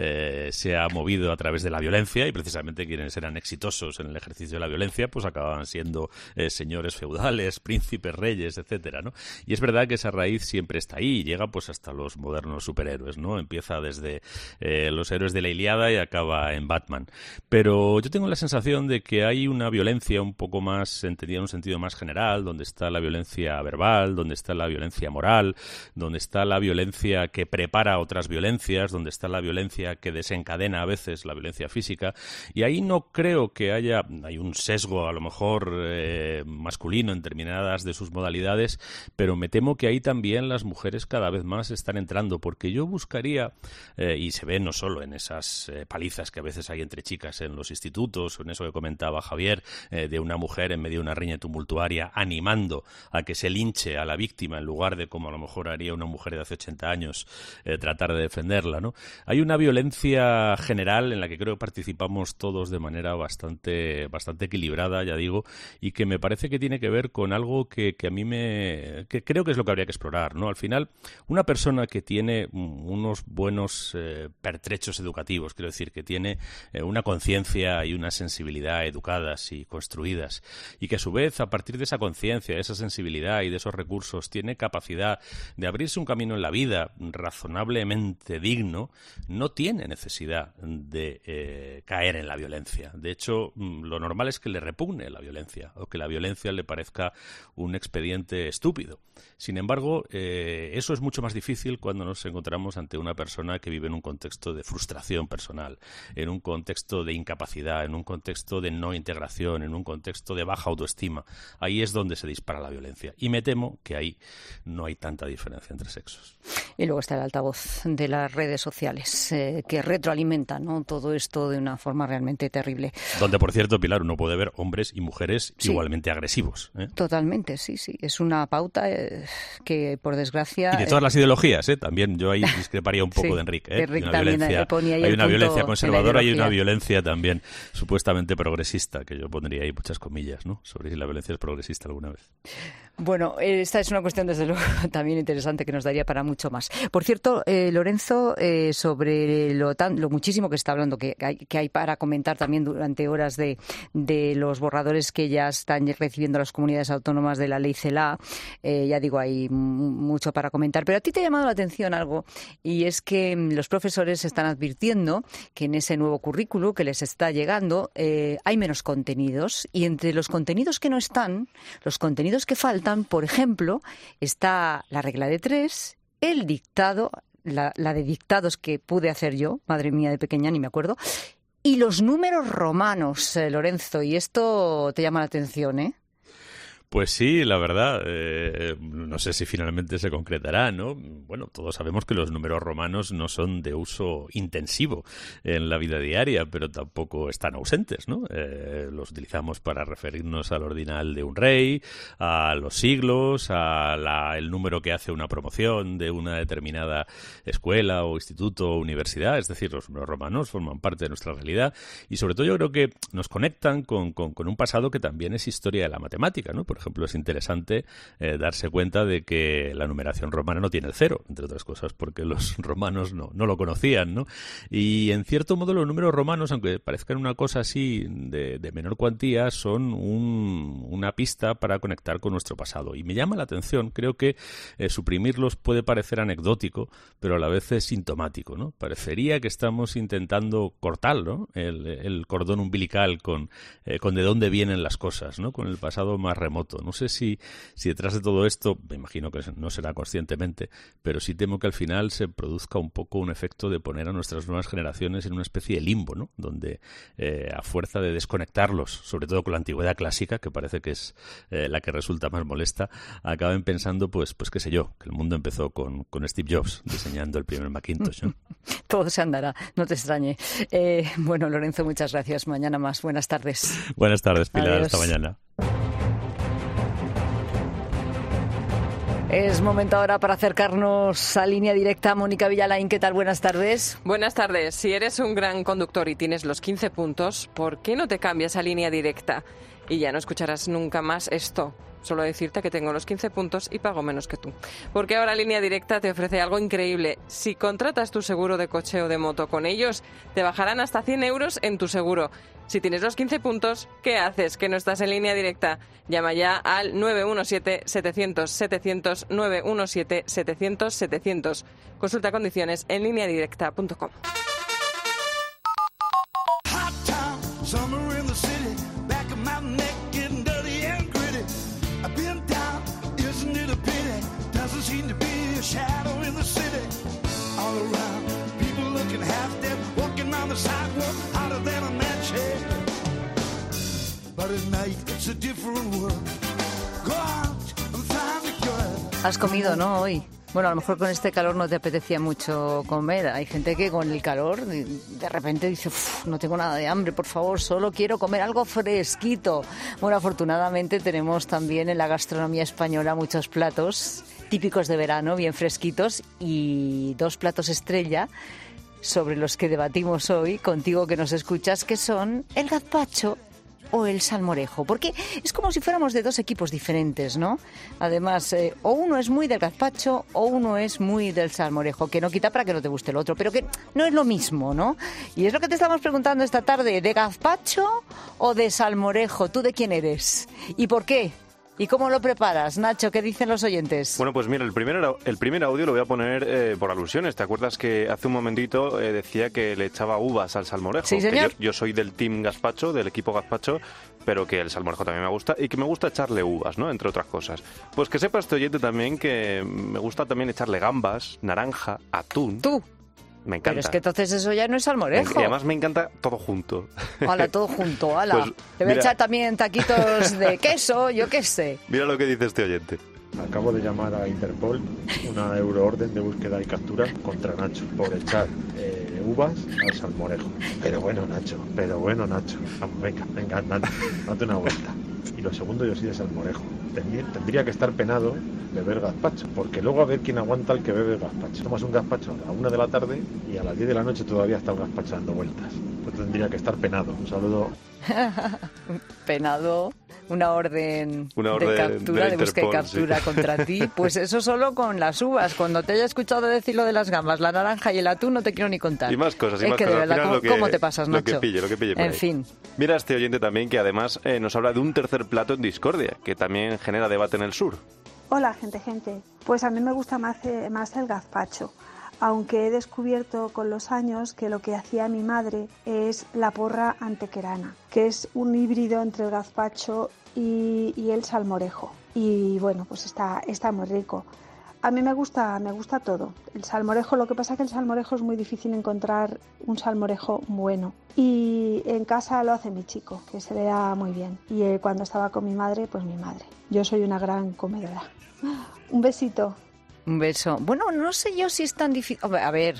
se ha movido a través de la violencia, y precisamente quienes eran exitosos en el ejercicio de la violencia pues acababan siendo señores feudales, príncipes, reyes, etcétera, ¿no? Y es verdad que esa raíz siempre está ahí y llega pues hasta los modernos superhéroes, ¿no? Empieza desde los héroes de la Ilíada y acaba en Batman. Pero yo tengo la sensación de que hay una violencia un poco más entendida en un sentido más general, donde está la violencia verbal, donde está la violencia moral, donde está la violencia que prepara otras violencias, donde está la violencia que desencadena a veces la violencia física, y ahí no creo que hay un sesgo a lo mejor masculino en determinadas de sus modalidades, pero me temo que ahí también las mujeres cada vez más están entrando, porque yo buscaría, y se ve no solo en esas palizas que a veces hay entre chicas en los institutos, o en eso que comentaba Javier, de una mujer en medio de una riña tumultuaria animando a que se linche a la víctima en lugar de, como a lo mejor haría una mujer de hace 80 años, tratar de defenderla, ¿no? Hay una violencia general en la que creo que participamos todos de manera bastante equilibrada, ya digo, y que me parece que tiene que ver con algo que a mí que creo que es lo que habría que explorar, ¿no? Al final, una persona que tiene unos buenos pertrechos educativos, quiero decir, que tiene una conciencia y una sensibilidad educadas y construidas, y que a su vez, a partir de esa conciencia, de esa sensibilidad y de esos recursos, tiene capacidad de abrirse un camino en la vida razonablemente digno, no tiene necesidad de caer en la violencia. De hecho, lo normal es que le repugne la violencia, o que la violencia le parezca un expediente estúpido. Sin embargo, eso es mucho más difícil cuando nos encontramos ante una persona que vive en un contexto de frustración personal, en un contexto de incapacidad, en un contexto de no integración, en un contexto de baja autoestima. Ahí es donde se dispara la violencia. Y me temo que ahí no hay tanta diferencia entre sexos. Y luego está el altavoz de las redes sociales, que retroalimenta, ¿no?, todo esto de una forma realmente terrible. Donde, por cierto, Pilar, uno puede ver hombres y mujeres igualmente agresivos. Totalmente, sí. Es una pauta que, por desgracia... Y de todas las ideologías, también yo ahí discreparía un poco de Enrique. Enrique también le ponía ahí hay una violencia conservadora y una violencia también supuestamente progresista, que yo pondría ahí muchas comillas, ¿no?, sobre si la violencia es progresista alguna vez. Bueno, esta es una cuestión, desde luego, también interesante, que nos daría para mucho más. Por cierto, Lorenzo, sobre lo muchísimo que está hablando, que hay para comentar también durante horas de los borradores que ya están recibiendo las comunidades autónomas de la ley CELA, ya digo, hay mucho para comentar. Pero a ti te ha llamado la atención algo, y es que los profesores están advirtiendo que en ese nuevo currículo que les está llegando hay menos contenidos, y entre los contenidos que no están, los contenidos que faltan, por ejemplo, está la regla de 3, el dictado, la de dictados que pude hacer yo, madre mía, de pequeña, ni me acuerdo, y los números romanos, Lorenzo, y esto te llama la atención, ¿eh? Pues sí, la verdad, no sé si finalmente se concretará, ¿no? Bueno, todos sabemos que los números romanos no son de uso intensivo en la vida diaria, pero tampoco están ausentes, ¿no? Los utilizamos para referirnos al ordinal de un rey, a los siglos, el número que hace una promoción de una determinada escuela o instituto o universidad. Es decir, los números romanos forman parte de nuestra realidad y sobre todo yo creo que nos conectan con un pasado que también es historia de la matemática, ¿no? Por ejemplo, es interesante darse cuenta de que la numeración romana no tiene el cero, entre otras cosas, porque los romanos no lo conocían, ¿no? Y en cierto modo los números romanos, aunque parezcan una cosa así de menor cuantía, son una pista para conectar con nuestro pasado. Y me llama la atención, creo que suprimirlos puede parecer anecdótico, pero a la vez es sintomático, ¿no? Parecería que estamos intentando cortar, ¿no? el cordón umbilical con de dónde vienen las cosas, ¿no? Con el pasado más remoto. No sé si detrás de todo esto, me imagino que no será conscientemente, pero sí temo que al final se produzca un poco un efecto de poner a nuestras nuevas generaciones en una especie de limbo, ¿no? Donde a fuerza de desconectarlos, sobre todo con la antigüedad clásica, que parece que es la que resulta más molesta, acaben pensando, pues qué sé yo, que el mundo empezó con Steve Jobs diseñando el primer Macintosh, ¿no? Todo se andará, no te extrañe. Bueno, Lorenzo, muchas gracias. Mañana más. Buenas tardes. Buenas tardes, Pilar. Adiós. Hasta mañana. Es momento ahora para acercarnos a Línea Directa. Mónica Villalain, ¿qué tal? Buenas tardes. Buenas tardes. Si eres un gran conductor y tienes los 15 puntos, ¿por qué no te cambias a Línea Directa? Y ya no escucharás nunca más esto. Solo decirte que tengo los 15 puntos y pago menos que tú. Porque ahora Línea Directa te ofrece algo increíble. Si contratas tu seguro de coche o de moto con ellos, te bajarán hasta 100 euros en tu seguro. Si tienes los 15 puntos, ¿qué haces que no estás en Línea Directa? Llama ya al 917-700-700, 917-700-700. Consulta condiciones en lineadirecta.com. Has comido, ¿no? Hoy. Bueno, a lo mejor con este calor no te apetecía mucho comer. Hay gente que con el calor de repente dice, no tengo nada de hambre, por favor, solo quiero comer algo fresquito. Bueno, afortunadamente tenemos también en la gastronomía española muchos platos típicos de verano, bien fresquitos, y 2 platos estrella sobre los que debatimos hoy contigo que nos escuchas, que son el gazpacho o el salmorejo, porque es como si fuéramos de 2 equipos diferentes, ¿no? Además, o uno es muy del gazpacho o uno es muy del salmorejo, que no quita para que no te guste el otro, pero que no es lo mismo, ¿no? Y es lo que te estamos preguntando esta tarde, ¿de gazpacho o de salmorejo? ¿Tú de quién eres? ¿Y por qué? ¿Y cómo lo preparas, Nacho? ¿Qué dicen los oyentes? Bueno, pues mira, el primer audio lo voy a poner por alusiones. ¿Te acuerdas que hace un momentito decía que le echaba uvas al salmorejo? Sí, señor. Que yo soy del team gazpacho, del equipo gazpacho, pero que el salmorejo también me gusta y que me gusta echarle uvas, ¿no? Entre otras cosas. Pues que sepa este oyente también que me gusta también echarle gambas, naranja, atún. ¿Tú? Me encanta. Pero es que entonces eso ya no es salmorejo. Y además me encanta todo junto. Hala, todo junto, hala. Pues, te voy a echar también taquitos de queso, yo qué sé. Mira lo que dice este oyente. Acabo de llamar a Interpol, una euroorden de búsqueda y captura contra Nacho por echar uvas al salmorejo. Pero bueno, Nacho. Vamos, venga, date una vuelta. Y lo segundo, yo soy de salmorejo. Tendría que estar penado beber gazpacho, porque luego a ver quién aguanta el que bebe gazpacho. Tomas un gazpacho a la 1 de la tarde y a las 10 de la noche todavía está el gazpacho dando vueltas. Entonces tendría que estar penado. Un saludo. Penado, una orden de captura, de búsqueda y captura, sí, contra ti. Pues eso solo con las uvas. Cuando te haya escuchado decir lo de las gambas, la naranja y el atún, no te quiero ni contar. Y más cosas, es que de verdad, ¿cómo te pasas, Nacho? Lo que pille por en ahí. fin. Mira este oyente también que además nos habla de un tercer plato en discordia, que también genera debate en el sur. Hola, gente. Pues a mí me gusta más el gazpacho, aunque he descubierto con los años que lo que hacía mi madre es la porra antequerana, que es un híbrido entre el gazpacho y el salmorejo. Y bueno, pues está muy rico. A mí me gusta todo. El salmorejo, lo que pasa es que el salmorejo es muy difícil encontrar un salmorejo bueno. Y en casa lo hace mi chico, que se le da muy bien. Y cuando estaba con mi madre, pues mi madre. Yo soy una gran comedora. Un besito. Un beso. Bueno, no sé yo si es tan difícil. A ver,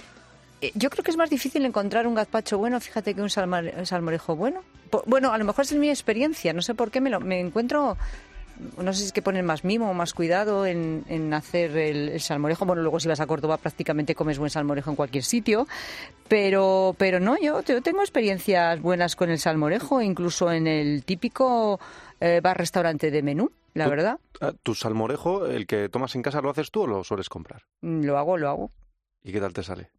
yo creo que es más difícil encontrar un gazpacho bueno, fíjate, que un salmorejo bueno. Bueno, a lo mejor es mi experiencia, no sé por qué me encuentro... No sé si es que ponen más mimo o más cuidado en hacer el salmorejo. Bueno, luego si vas a Córdoba prácticamente comes buen salmorejo en cualquier sitio. Pero no, yo tengo experiencias buenas con el salmorejo, incluso en el típico bar-restaurante de menú, la verdad. ¿Tu salmorejo, el que tomas en casa, lo haces tú o lo sueles comprar? Lo hago. ¿Y qué tal te sale?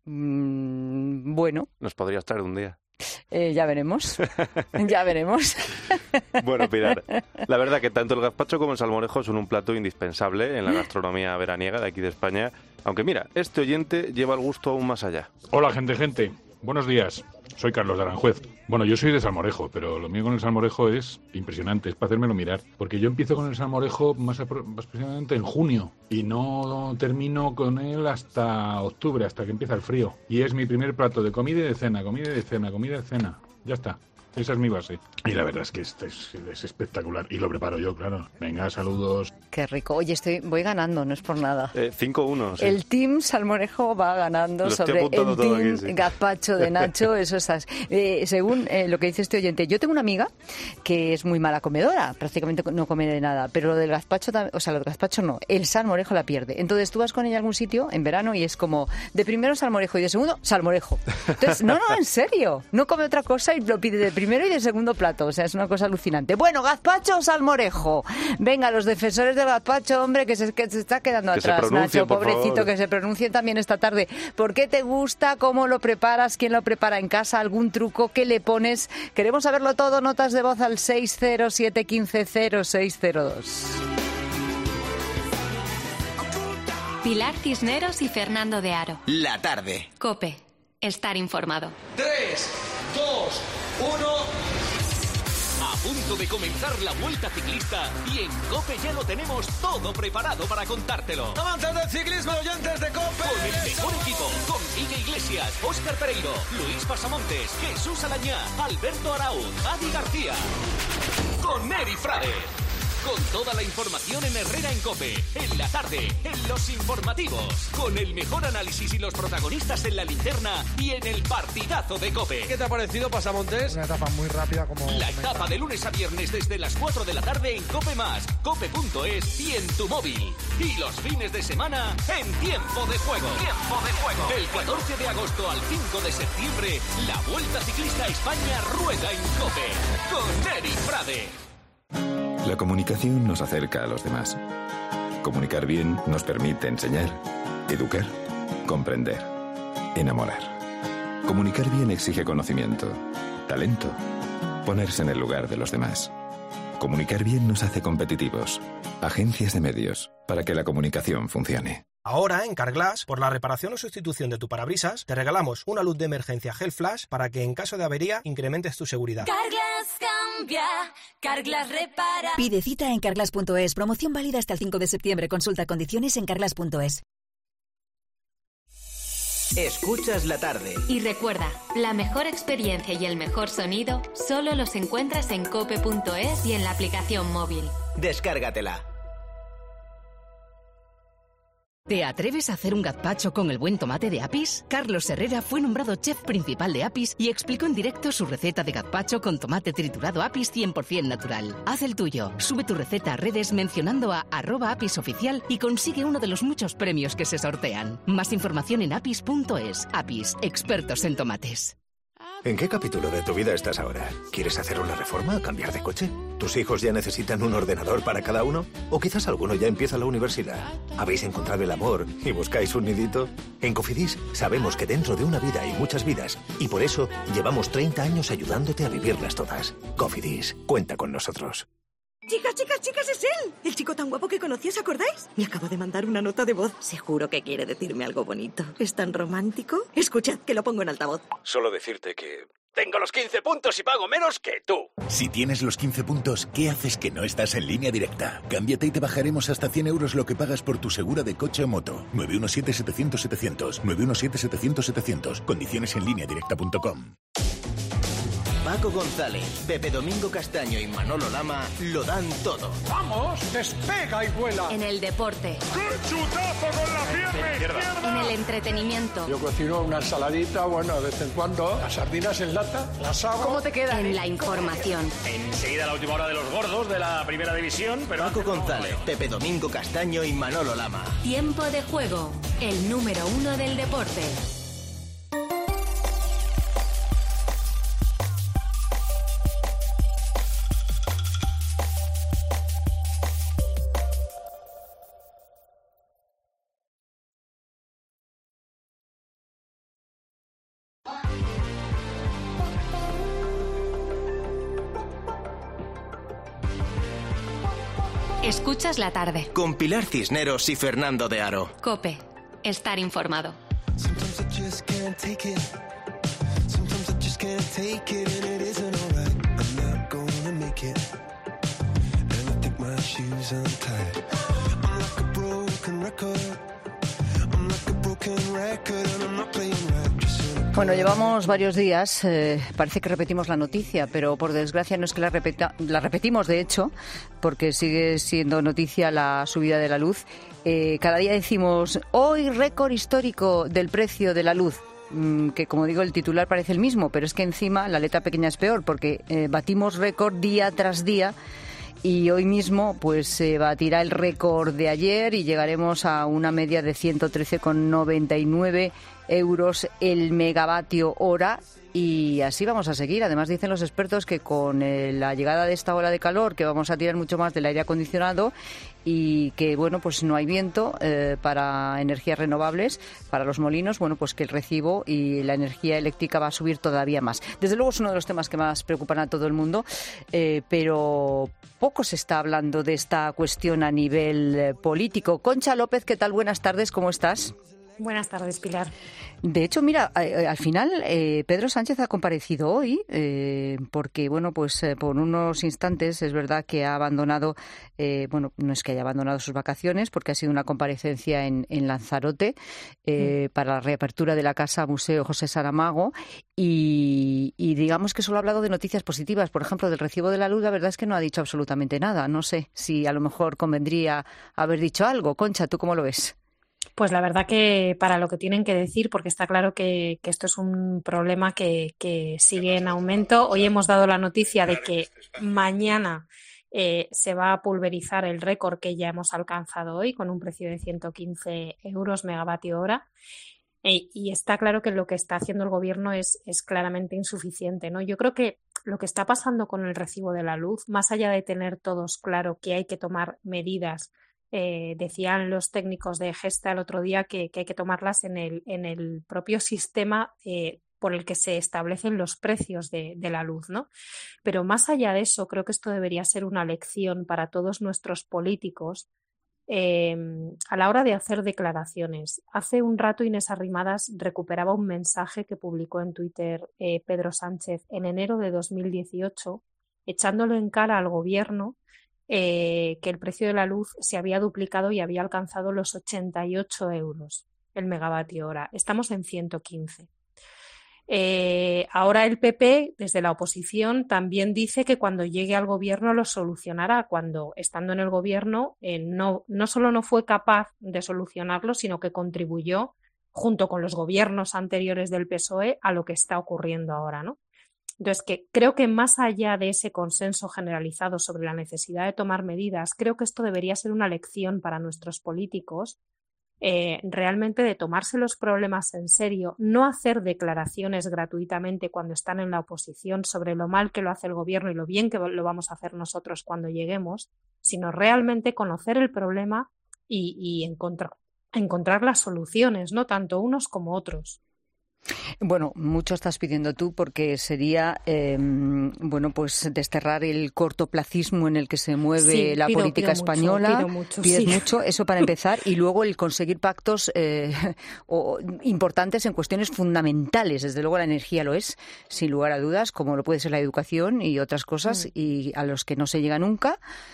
Bueno. Nos podrías traer un día. Ya veremos. Ya veremos. Bueno, Pilar, la verdad que tanto el gazpacho como el salmorejo son un plato indispensable en la gastronomía veraniega de aquí de España. Aunque mira, este oyente lleva el gusto aún más allá. Hola, gente. Buenos días. Soy Carlos de Aranjuez. Bueno, yo soy de salmorejo, pero lo mío con el salmorejo es impresionante, es para hacérmelo mirar. Porque yo empiezo con el salmorejo más aproximadamente en junio y no termino con él hasta octubre, hasta que empieza el frío. Y es mi primer plato de comida y de cena, comida y de cena. Ya está. Esa es mi base. Y la verdad es que es espectacular. Y lo preparo yo, claro. Venga, saludos. Qué rico. Oye, voy ganando, no es por nada. 5-1, sí. El team salmorejo va ganando sobre el team gazpacho de Nacho. Eso es así. Según lo que dice este oyente, yo tengo una amiga que es muy mala comedora. Prácticamente no come de nada. Pero lo del gazpacho, lo del gazpacho no. El salmorejo la pierde. Entonces tú vas con ella a algún sitio en verano y es como de primero salmorejo y de segundo salmorejo. Entonces, no, en serio. No come otra cosa y lo pide de primero y de segundo plato, o sea, es una cosa alucinante. Bueno, gazpacho o salmorejo. Venga, los defensores del gazpacho, hombre, que se está quedando atrás, Nacho, pobrecito, que se pronuncien también esta tarde. ¿Por qué te gusta? ¿Cómo lo preparas? ¿Quién lo prepara en casa? ¿Algún truco? ¿Qué le pones? Queremos saberlo todo. Notas de voz al 607150602. Pilar Cisneros y Fernando de Aro. La tarde. COPE. Estar informado. 3, 2, 1... A punto de comenzar la Vuelta Ciclista y en COPE ya lo tenemos todo preparado para contártelo. Amantes del ciclismo, oyentes de COPE. Con el mejor equipo, con Quique Iglesias, Óscar Pereiro, Luis Pasamontes, Jesús Alañá, Alberto Araúz, Adi García. Con Neri Frade. Con toda la información en Herrera en COPE, en la tarde, en los informativos, con el mejor análisis y los protagonistas en la linterna y en el partidazo de COPE. ¿Qué te ha parecido, Pasamontes? Una etapa muy rápida como... La etapa de lunes a viernes desde las 4 de la tarde en COPE+, cope.es y en tu móvil. Y los fines de semana en Tiempo de Juego. Tiempo de Juego. Del 14 de agosto al 5 de septiembre, la Vuelta Ciclista a España rueda en COPE. Con Neri Frade. La comunicación nos acerca a los demás. Comunicar bien nos permite enseñar, educar, comprender, enamorar. Comunicar bien exige conocimiento, talento, ponerse en el lugar de los demás. Comunicar bien nos hace competitivos. Agencias de medios, para que la comunicación funcione. Ahora, en Carglass, por la reparación o sustitución de tu parabrisas, te regalamos una luz de emergencia Gel Flash para que en caso de avería incrementes tu seguridad. Carglass cambia, Carglass repara. Pide cita en carglass.es. Promoción válida hasta el 5 de septiembre. Consulta condiciones en carglass.es. Escuchas la tarde. Y recuerda, la mejor experiencia y el mejor sonido solo los encuentras en cope.es y en la aplicación móvil. Descárgatela. ¿Te atreves a hacer un gazpacho con el buen tomate de Apis? Carlos Herrera fue nombrado chef principal de Apis y explicó en directo su receta de gazpacho con tomate triturado Apis 100% natural. Haz el tuyo. Sube tu receta a redes mencionando a @apisoficial y consigue uno de los muchos premios que se sortean. Más información en apis.es. Apis, expertos en tomates. ¿En qué capítulo de tu vida estás ahora? ¿Quieres hacer una reforma? ¿Cambiar de coche? ¿Tus hijos ya necesitan un ordenador para cada uno? ¿O quizás alguno ya empieza la universidad? ¿Habéis encontrado el amor y buscáis un nidito? En Cofidis sabemos que dentro de una vida hay muchas vidas y por eso llevamos 30 años ayudándote a vivirlas todas. Cofidis, cuenta con nosotros. Chicas, es él. El chico tan guapo que conocí, ¿os acordáis? Me acabo de mandar una nota de voz. Seguro que quiere decirme algo bonito. ¿Es tan romántico? Escuchad, que lo pongo en altavoz. Solo decirte que Tengo los 15 puntos y pago menos que tú. Si tienes los 15 puntos, ¿qué haces que no estás en Línea Directa? Cámbiate y te bajaremos hasta 100 euros lo que pagas por tu segura de coche o moto. 917-700-700. 917-700-700. Condiciones en lineadirecta.com. Paco González, Pepe Domingo Castaño y Manolo Lama lo dan todo. ¡Vamos! ¡Despega y vuela! En el deporte. ¡Qué chutazo con la pierna izquierda! En el entretenimiento. Yo cocino una ensaladita, bueno, de vez en cuando. Las sardinas en lata, las hago. ¿Cómo te queda? En la información. Enseguida la última hora de los gordos de la primera división, pero... Paco González, Pepe Domingo Castaño y Manolo Lama. Tiempo de juego. El número 1 del deporte. Escuchas la tarde. Con Pilar Cisneros y Fernando de Aro. COPE. Estar informado. Bueno, llevamos varios días, parece que repetimos la noticia, pero por desgracia no es que la repetimos, de hecho, porque sigue siendo noticia la subida de la luz. Cada día decimos, hoy récord histórico del precio de la luz, que como digo el titular parece el mismo, pero es que encima la letra pequeña es peor, porque batimos récord día tras día. Y hoy mismo pues se batirá el récord de ayer y llegaremos a una media de 113,99 euros el megavatio hora. Y así vamos a seguir. Además dicen los expertos que con la llegada de esta ola de calor, que vamos a tirar mucho más del aire acondicionado y que bueno, pues no hay viento para energías renovables, para los molinos, bueno, pues que el recibo y la energía eléctrica va a subir todavía más. Desde luego es uno de los temas que más preocupan a todo el mundo, pero poco se está hablando de esta cuestión a nivel político. Concha López, ¿qué tal? Buenas tardes, ¿cómo estás? Buenas tardes, Pilar. De hecho, mira, al final Pedro Sánchez ha comparecido hoy porque, bueno, pues por unos instantes es verdad que ha abandonado, bueno, no es que haya abandonado sus vacaciones porque ha sido una comparecencia en Lanzarote para la reapertura de la Casa Museo José Saramago y digamos que solo ha hablado de noticias positivas. Por ejemplo, del recibo de la luz, la verdad es que no ha dicho absolutamente nada. No sé si a lo mejor convendría haber dicho algo. Concha, ¿tú cómo lo ves? Pues la verdad que para lo que tienen que decir, porque está claro que esto es un problema que sigue en aumento. Hoy hemos dado la noticia de que mañana se va a pulverizar el récord que ya hemos alcanzado hoy con un precio de 115 euros megavatio hora. Y está claro que lo que está haciendo el gobierno es claramente insuficiente, ¿no? Yo creo que lo que está pasando con el recibo de la luz, más allá de tener todos claro que hay que tomar medidas, decían los técnicos de Gesta el otro día que hay que tomarlas en el propio sistema por el que se establecen los precios de la luz, ¿no? Pero más allá de eso, creo que esto debería ser una lección para todos nuestros políticos a la hora de hacer declaraciones. Hace un rato Inés Arrimadas recuperaba un mensaje que publicó en Twitter Pedro Sánchez en enero de 2018, echándolo en cara al gobierno que el precio de la luz se había duplicado y había alcanzado los 88 euros el megavatio hora. Estamos en 115. Ahora el PP, desde la oposición, también dice que cuando llegue al gobierno lo solucionará, cuando estando en el gobierno no solo no fue capaz de solucionarlo, sino que contribuyó, junto con los gobiernos anteriores del PSOE, a lo que está ocurriendo ahora, ¿no? Entonces, que creo que más allá de ese consenso generalizado sobre la necesidad de tomar medidas, creo que esto debería ser una lección para nuestros políticos, realmente de tomarse los problemas en serio, no hacer declaraciones gratuitamente cuando están en la oposición sobre lo mal que lo hace el gobierno y lo bien que lo vamos a hacer nosotros cuando lleguemos, sino realmente conocer el problema y encontrar las soluciones, ¿no? Tanto unos como otros. Bueno, mucho estás pidiendo tú porque sería, pues desterrar el cortoplacismo en el que se mueve la política española. Pido mucho, Pides mucho, eso para empezar, y luego el conseguir pactos importantes en cuestiones fundamentales. Desde luego la energía lo es, sin lugar a dudas, como lo puede ser la educación y otras cosas, y a los que no se llega nunca,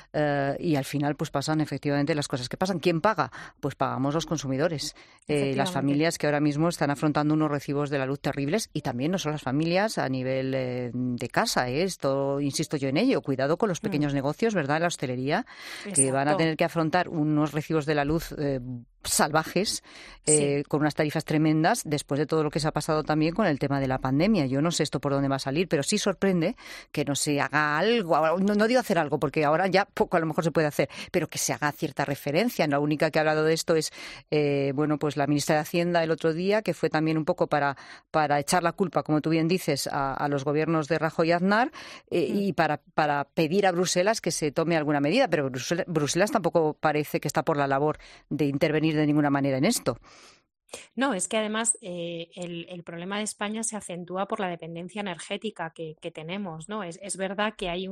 y al final pues pasan efectivamente las cosas que pasan. ¿Quién paga? Pues pagamos los consumidores, las familias que ahora mismo están afrontando unos recibos de la luz terribles, y también no solo las familias a nivel de casa, esto insisto yo en ello, cuidado con los pequeños negocios, ¿verdad?, la hostelería, que van a tener que afrontar unos recibos de la luz salvajes, con unas tarifas tremendas, después de todo lo que se ha pasado también con el tema de la pandemia. Yo no sé esto por dónde va a salir, pero sí sorprende que no se haga algo, no digo hacer algo, porque ahora ya poco a lo mejor se puede hacer, pero que se haga cierta referencia. La única que ha hablado de esto es pues la ministra de Hacienda el otro día, que fue también un poco para echar la culpa, como tú bien dices, a los gobiernos de Rajoy y Aznar, y para pedir a Bruselas que se tome alguna medida, pero Bruselas tampoco parece que está por la labor de intervenir de ninguna manera en esto. No, es que además el problema de España se acentúa por la dependencia energética que tenemos, ¿no? Es verdad que hay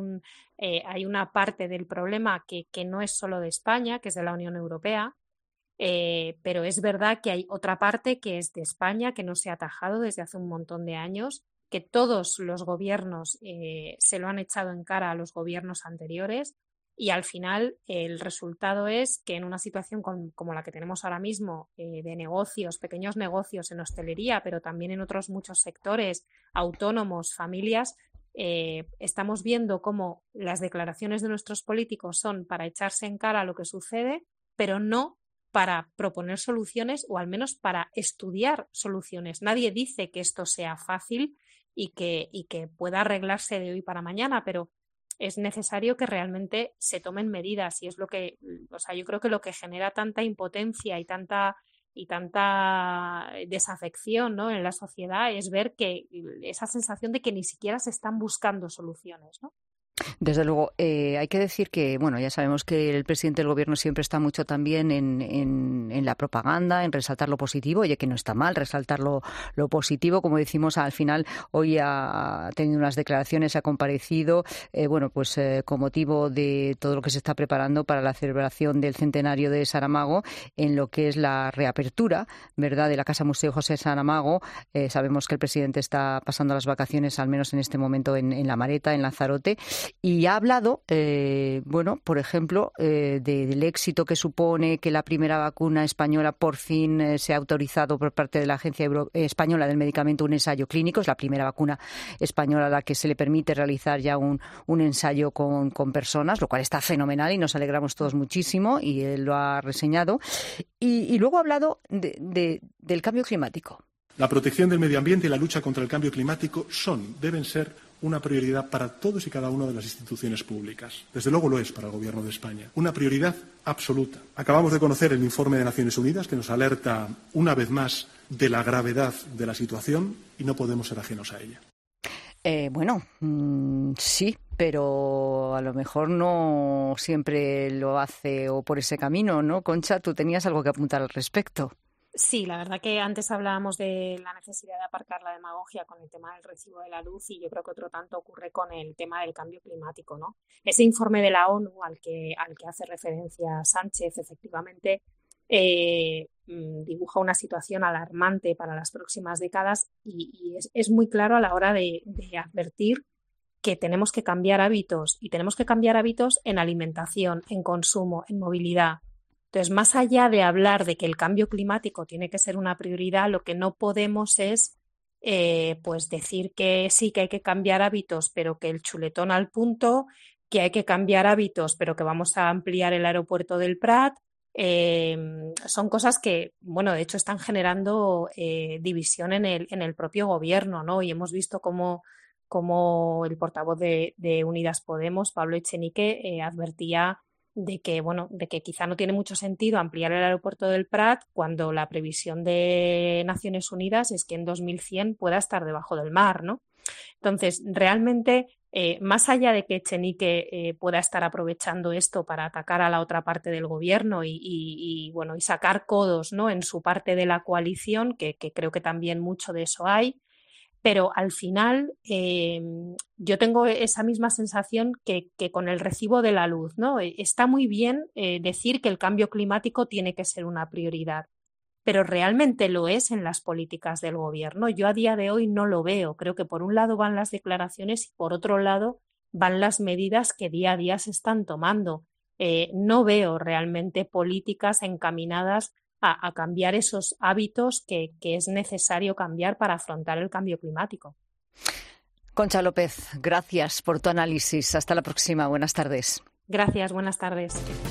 una parte del problema que no es solo de España, que es de la Unión Europea, pero es verdad que hay otra parte que es de España, que no se ha atajado desde hace un montón de años, que todos los gobiernos se lo han echado en cara a los gobiernos anteriores. Y al final el resultado es que en una situación como la que tenemos ahora mismo, de negocios, pequeños negocios en hostelería, pero también en otros muchos sectores, autónomos, familias, estamos viendo cómo las declaraciones de nuestros políticos son para echarse en cara lo que sucede, pero no para proponer soluciones, o al menos para estudiar soluciones. Nadie dice que esto sea fácil y que pueda arreglarse de hoy para mañana, pero es necesario que realmente se tomen medidas, y es lo que, yo creo que lo que genera tanta impotencia y tanta desafección, ¿no?, en la sociedad, es ver que esa sensación de que ni siquiera se están buscando soluciones, ¿no? Desde luego, hay que decir que, ya sabemos que el presidente del gobierno siempre está mucho también en la propaganda, en resaltar lo positivo. Oye, que no está mal resaltar lo positivo. Como decimos, al final, hoy ha tenido unas declaraciones, ha comparecido, con motivo de todo lo que se está preparando para la celebración del centenario de Saramago, en lo que es la reapertura, ¿verdad?, de la Casa Museo José Saramago. Sabemos que el presidente está pasando las vacaciones, al menos en este momento, en La Mareta, en Lanzarote. Y ha hablado, por ejemplo, del éxito que supone que la primera vacuna española por fin se ha autorizado por parte de la Agencia Española del Medicamento un ensayo clínico. Es la primera vacuna española a la que se le permite realizar ya un ensayo con personas, lo cual está fenomenal y nos alegramos todos muchísimo, y él lo ha reseñado. Y luego ha hablado del cambio climático. La protección del medio ambiente y la lucha contra el cambio climático deben ser una prioridad para todos y cada una de las instituciones públicas. Desde luego lo es para el Gobierno de España. Una prioridad absoluta. Acabamos de conocer el informe de Naciones Unidas, que nos alerta una vez más de la gravedad de la situación, y no podemos ser ajenos a ella. Sí, pero a lo mejor no siempre lo hace o por ese camino, ¿no? Concha, tú tenías algo que apuntar al respecto. Sí, la verdad que antes hablábamos de la necesidad de aparcar la demagogia con el tema del recibo de la luz, y yo creo que otro tanto ocurre con el tema del cambio climático, ¿no? Ese informe de la ONU al que hace referencia Sánchez, efectivamente, dibuja una situación alarmante para las próximas décadas, y es muy claro a la hora de advertir que tenemos que cambiar hábitos, y tenemos que cambiar hábitos en alimentación, en consumo, en movilidad. Entonces, más allá de hablar de que el cambio climático tiene que ser una prioridad, lo que no podemos es decir que sí, que hay que cambiar hábitos, pero que el chuletón al punto, que hay que cambiar hábitos, pero que vamos a ampliar el aeropuerto del Prat. Son cosas que, de hecho, están generando división en el propio gobierno, ¿no? Y hemos visto cómo el portavoz de Unidas Podemos, Pablo Echenique, advertía de que quizá no tiene mucho sentido ampliar el aeropuerto del Prat cuando la previsión de Naciones Unidas es que en 2100 pueda estar debajo del mar, ¿no? Entonces, realmente más allá de que Echenique pueda estar aprovechando esto para atacar a la otra parte del gobierno y sacar codos, ¿no?, en su parte de la coalición, que creo que también mucho de eso hay, pero al final yo tengo esa misma sensación que con el recibo de la luz, ¿no? Está muy bien decir que el cambio climático tiene que ser una prioridad, pero realmente lo es en las políticas del gobierno. Yo a día de hoy no lo veo. Creo que por un lado van las declaraciones y por otro lado van las medidas que día a día se están tomando. No veo realmente políticas encaminadas a cambiar esos hábitos que es necesario cambiar para afrontar el cambio climático. Concha López, gracias por tu análisis. Hasta la próxima. Buenas tardes. Gracias, buenas tardes.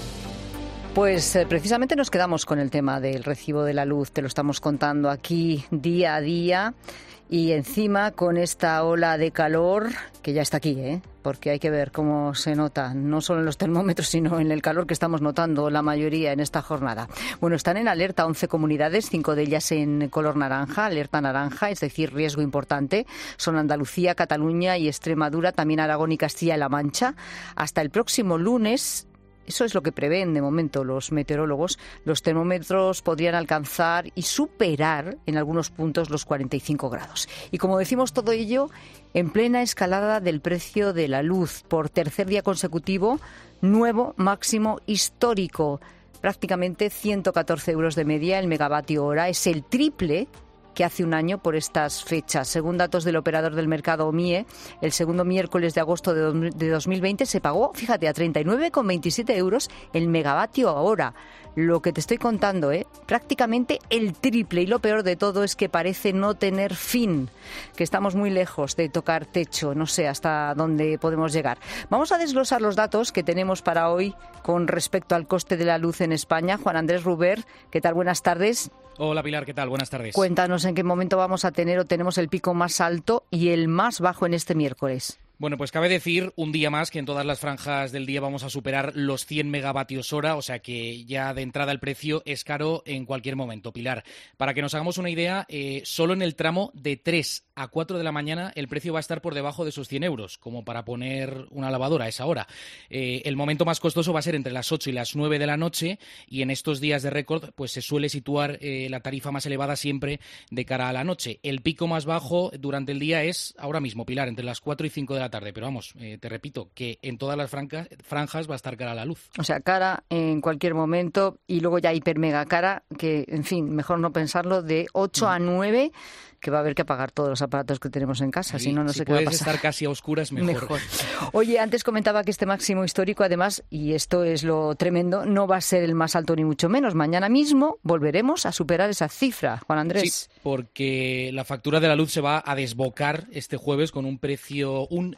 Pues precisamente nos quedamos con el tema del recibo de la luz. Te lo estamos contando aquí día a día y encima con esta ola de calor que ya está aquí, porque hay que ver cómo se nota, no solo en los termómetros, sino en el calor que estamos notando la mayoría en esta jornada. Bueno, están en alerta 11 comunidades, 5 de ellas en color naranja, alerta naranja, es decir, riesgo importante. Son Andalucía, Cataluña y Extremadura, también Aragón y Castilla-La Mancha. Hasta el próximo lunes. Eso es lo que prevén de momento los meteorólogos. Los termómetros podrían alcanzar y superar en algunos puntos los 45 grados. Y como decimos, todo ello en plena escalada del precio de la luz. Por tercer día consecutivo, nuevo máximo histórico. Prácticamente 114 euros de media el megavatio hora. Es el triple que hace un año por estas fechas. Según datos del operador del mercado OMIE, el segundo miércoles de agosto de 2020 se pagó, fíjate, a 39,27 euros el megavatio hora. Lo que te estoy contando, prácticamente el triple. Y lo peor de todo es que parece no tener fin, que estamos muy lejos de tocar techo, no sé hasta dónde podemos llegar. Vamos a desglosar los datos que tenemos para hoy con respecto al coste de la luz en España. Juan Andrés Ruber, ¿qué tal? Buenas tardes. Hola Pilar, ¿qué tal? Buenas tardes. Cuéntanos en qué momento vamos a tener o tenemos el pico más alto y el más bajo en este miércoles. Bueno, pues cabe decir un día más que en todas las franjas del día vamos a superar los 100 megavatios hora, o sea que ya de entrada el precio es caro en cualquier momento. Pilar, para que nos hagamos una idea, solo en el tramo de 3 a 4 de la mañana el precio va a estar por debajo de esos 100 euros, como para poner una lavadora a esa hora. El momento más costoso va a ser entre las 8 y las 9 de la noche y en estos días de récord pues se suele situar la tarifa más elevada siempre de cara a la noche. El pico más bajo durante el día es ahora mismo, Pilar, entre las 4 y 5 de la tarde, pero vamos, te repito, que en todas las franjas va a estar cara la luz. O sea, cara en cualquier momento y luego ya hiper mega cara, que en fin, mejor no pensarlo, de 8 a 9, que va a haber que apagar todos los aparatos que tenemos en casa, si no sé qué va a pasar. Si puedes estar casi a oscuras, mejor. Oye, antes comentaba que este máximo histórico, además, y esto es lo tremendo, no va a ser el más alto ni mucho menos. Mañana mismo volveremos a superar esa cifra, Juan Andrés. Sí, porque la factura de la luz se va a desbocar este jueves con un precio un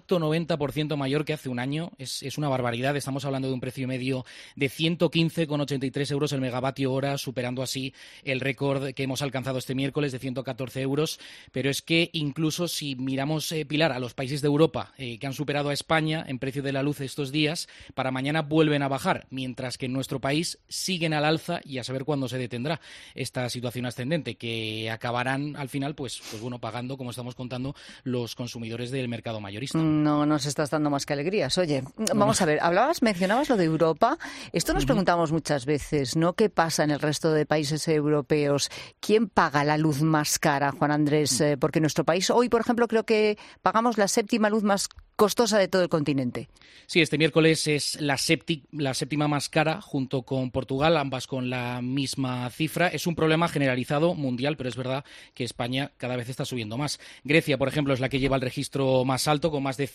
190% mayor que hace un año. Es una barbaridad, estamos hablando de un precio medio de 115,83 euros el megavatio hora, superando así el récord que hemos alcanzado este miércoles de 114 euros, pero es que incluso si miramos, Pilar, a los países de Europa que han superado a España en precio de la luz estos días, para mañana vuelven a bajar, mientras que en nuestro país siguen al alza y a saber cuándo se detendrá esta situación ascendente, que acabarán al final pues bueno, pagando, como estamos contando, los consumidores del mercado mayorista. No nos estás dando más que alegrías. Oye, vamos a ver, mencionabas lo de Europa. Esto nos preguntamos muchas veces, ¿no? ¿Qué pasa en el resto de países europeos? ¿Quién paga la luz más cara, Juan Andrés? Porque en nuestro país hoy, por ejemplo, creo que pagamos la séptima luz más costosa de todo el continente. Sí, este miércoles es la séptima más cara junto con Portugal, ambas con la misma cifra. Es un problema generalizado mundial, pero es verdad que España cada vez está subiendo más. Grecia, por ejemplo, es la que lleva el registro más alto, con más de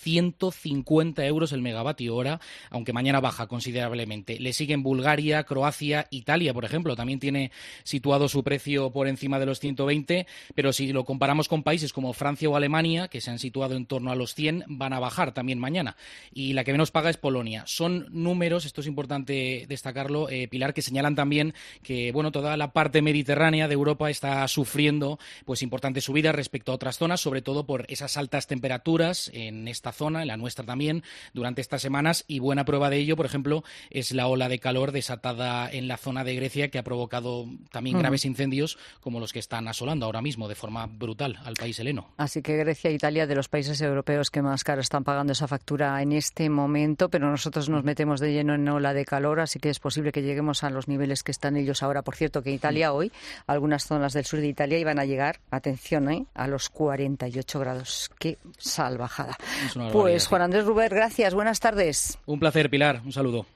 150 euros el megavatio hora, aunque mañana baja considerablemente. Le siguen Bulgaria, Croacia, Italia, por ejemplo, también tiene situado su precio por encima de los 120, pero si lo comparamos con países como Francia o Alemania, que se han situado en torno a los 100, van a bajar también mañana. Y la que menos paga es Polonia. Son números, esto es importante destacarlo, Pilar, que señalan también que bueno, toda la parte mediterránea de Europa está sufriendo pues importantes subidas respecto a otras zonas, sobre todo por esas altas temperaturas en esta zona, en la nuestra también, durante estas semanas, y buena prueba de ello, por ejemplo, es la ola de calor desatada en la zona de Grecia, que ha provocado también graves incendios como los que están asolando ahora mismo de forma brutal al país heleno. Así que Grecia e Italia, de los países europeos que más caro está están pagando esa factura en este momento, pero nosotros nos metemos de lleno en ola de calor, así que es posible que lleguemos a los niveles que están ellos ahora. Por cierto, que Italia hoy, algunas zonas del sur de Italia iban a llegar, atención, a los 48 grados. ¡Qué salvajada! Pues Juan Andrés Ruber, gracias. Buenas tardes. Un placer, Pilar. Un saludo.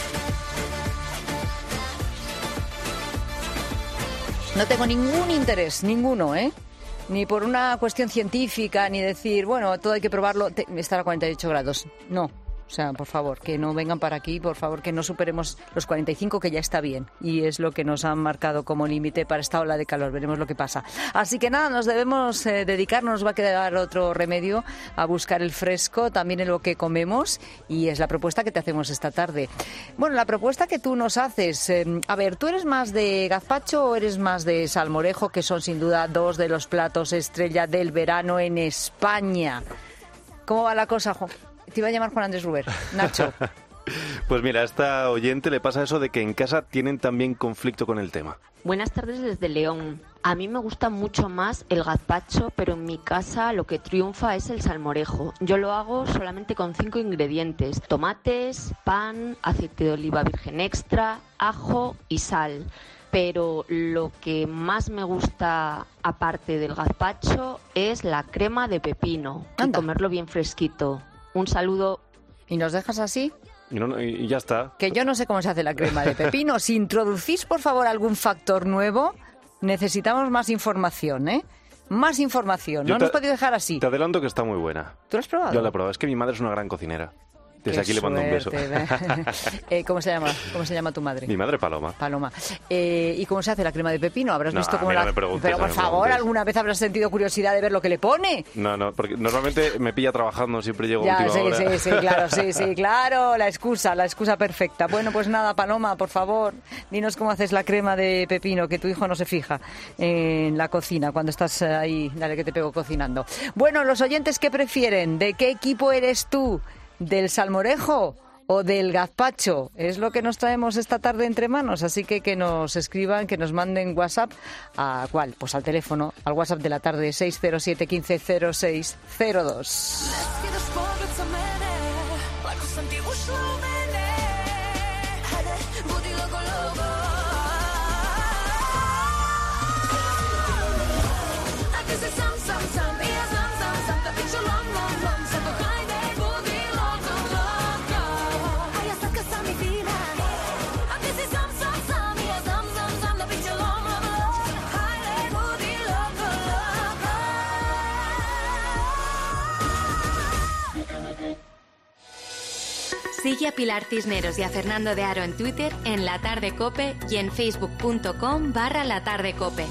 No tengo ningún interés, ninguno, ni por una cuestión científica, ni decir, bueno, todo hay que probarlo, estar a 48 grados. No. O sea, por favor, que no vengan para aquí, por favor, que no superemos los 45, que ya está bien. Y es lo que nos han marcado como límite para esta ola de calor. Veremos lo que pasa. Así que nada, nos debemos dedicar, no nos va a quedar otro remedio a buscar el fresco, también en lo que comemos. Y es la propuesta que te hacemos esta tarde. Bueno, la propuesta que tú nos haces. A ver, ¿tú eres más de gazpacho o eres más de salmorejo, que son sin duda dos de los platos estrella del verano en España? ¿Cómo va la cosa, Juan? Te iba a llamar Juan Andrés Ruber. Nacho. Pues mira, a esta oyente le pasa eso de que en casa tienen también conflicto con el tema. Buenas tardes desde León. A mí me gusta mucho más el gazpacho, pero en mi casa lo que triunfa es el salmorejo. Yo lo hago solamente con 5 ingredientes: tomates, pan, aceite de oliva virgen extra, ajo y sal. Pero lo que más me gusta, aparte del gazpacho, es la crema de pepino. Y comerlo bien fresquito. Un saludo. ¿Y nos dejas así? Y ya está. Que yo no sé cómo se hace la crema de pepino. Si introducís, por favor, algún factor nuevo, necesitamos más información, Más información. No nos podéis dejar así. Te adelanto que está muy buena. ¿Tú lo has probado? Yo la he probado. Es que mi madre es una gran cocinera. Desde aquí le mando un beso. ¿Cómo se llama tu madre? Mi madre, Paloma. Paloma. ¿Y cómo se hace la crema de pepino? ¿Habrás visto cómo la...? Pero por favor, ¿alguna vez habrás sentido curiosidad de ver lo que le pone? No, porque normalmente me pilla trabajando, siempre llego a última hora. Sí, claro, la excusa perfecta. Bueno, pues nada, Paloma, por favor, dinos cómo haces la crema de pepino, que tu hijo no se fija en la cocina cuando estás ahí, dale que te pego cocinando. Bueno, los oyentes, ¿qué prefieren? ¿De qué equipo eres tú? ¿Del salmorejo o del gazpacho? Es lo que nos traemos esta tarde entre manos, así que nos escriban, que nos manden WhatsApp. ¿A cuál? Pues al teléfono, al WhatsApp de la tarde, 607 15 06 02. Sigue a Pilar Cisneros y a Fernando de Aro en Twitter, en La Tarde Cope y en facebook.com/latardecope.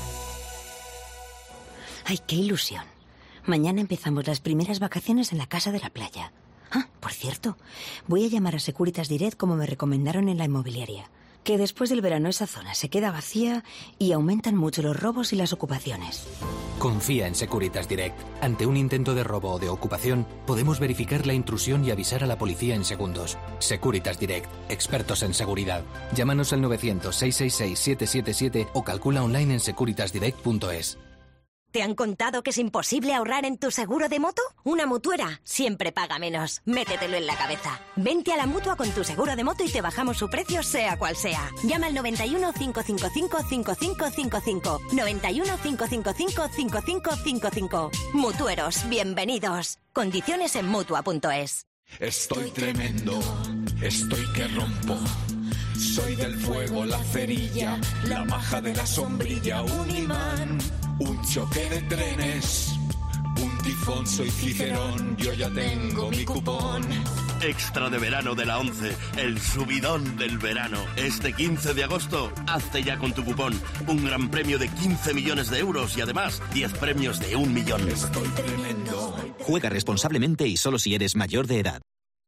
¡Ay, qué ilusión! Mañana empezamos las primeras vacaciones en la casa de la playa. Ah, por cierto, voy a llamar a Securitas Direct como me recomendaron en la inmobiliaria. Que después del verano esa zona se queda vacía y aumentan mucho los robos y las ocupaciones. Confía en Securitas Direct. Ante un intento de robo o de ocupación, podemos verificar la intrusión y avisar a la policía en segundos. Securitas Direct, expertos en seguridad. Llámanos al 900-666-777 o calcula online en securitasdirect.es. ¿Te han contado que es imposible ahorrar en tu seguro de moto? Una mutuera siempre paga menos. Métetelo en la cabeza. Vente a la Mutua con tu seguro de moto y te bajamos su precio sea cual sea. Llama al 91 555 5555. 91 555 5555. Mutueros, bienvenidos. Condiciones en Mutua.es. Estoy tremendo, estoy que rompo. Soy del fuego, la cerilla, la maja de la sombrilla, un imán, un choque de trenes, un tifón, soy Cicerón, yo ya tengo mi cupón. Extra de verano de la 11, el subidón del verano. Este 15 de agosto, hazte ya con tu cupón. Un gran premio de 15 millones de euros y además 10 premios de 1 millón. Estoy tremendo. Juega responsablemente y solo si eres mayor de edad.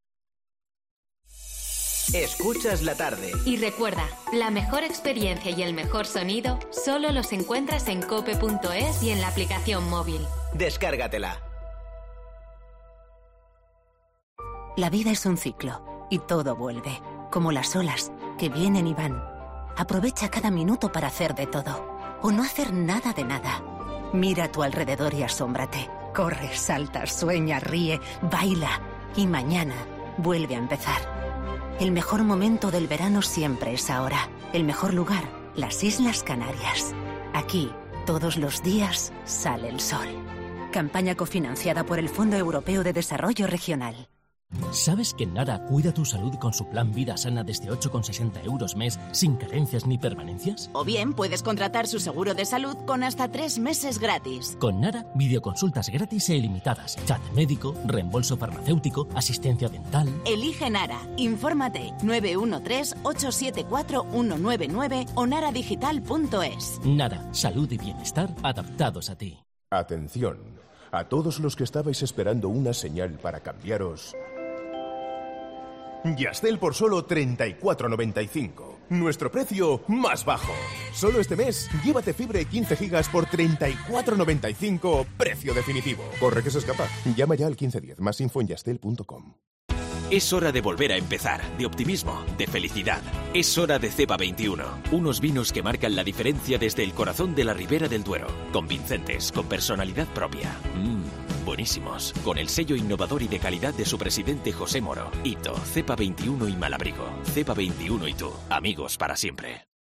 Escuchas la tarde. Y recuerda, la mejor experiencia y el mejor sonido solo los encuentras en cope.es y en la aplicación móvil. Descárgatela. La vida es un ciclo y todo vuelve, como las olas que vienen y van. Aprovecha cada minuto para hacer de todo o no hacer nada de nada. Mira a tu alrededor y asómbrate. Corre, salta, sueña, ríe, baila. Y mañana vuelve a empezar. El mejor momento del verano siempre es ahora. El mejor lugar, las Islas Canarias. Aquí, todos los días, sale el sol. Campaña cofinanciada por el Fondo Europeo de Desarrollo Regional. ¿Sabes que Nara cuida tu salud con su plan Vida Sana desde 8,60 € mes, sin carencias ni permanencias? O bien puedes contratar su seguro de salud con hasta 3 meses gratis. Con Nara, videoconsultas gratis e ilimitadas, chat médico, reembolso farmacéutico, asistencia dental. Elige Nara. Infórmate 913-874-199 o naradigital.es. Nara, salud y bienestar adaptados a ti. Atención, a todos los que estabais esperando una señal para cambiaros. Yastel por solo 34,95. Nuestro precio más bajo. Solo este mes, llévate fibra de 15 gigas por 34,95. Precio definitivo. Corre que se escapa. Llama ya al 1510. Más info en yastel.com. Es hora de volver a empezar, de optimismo, de felicidad. Es hora de Cepa 21, unos vinos que marcan la diferencia desde el corazón de la Ribera del Duero, convincentes, con personalidad propia. Buenísimos, con el sello innovador y de calidad de su presidente José Moro. Hito, Cepa 21 y Malabrigo. Cepa 21 y tú, amigos para siempre.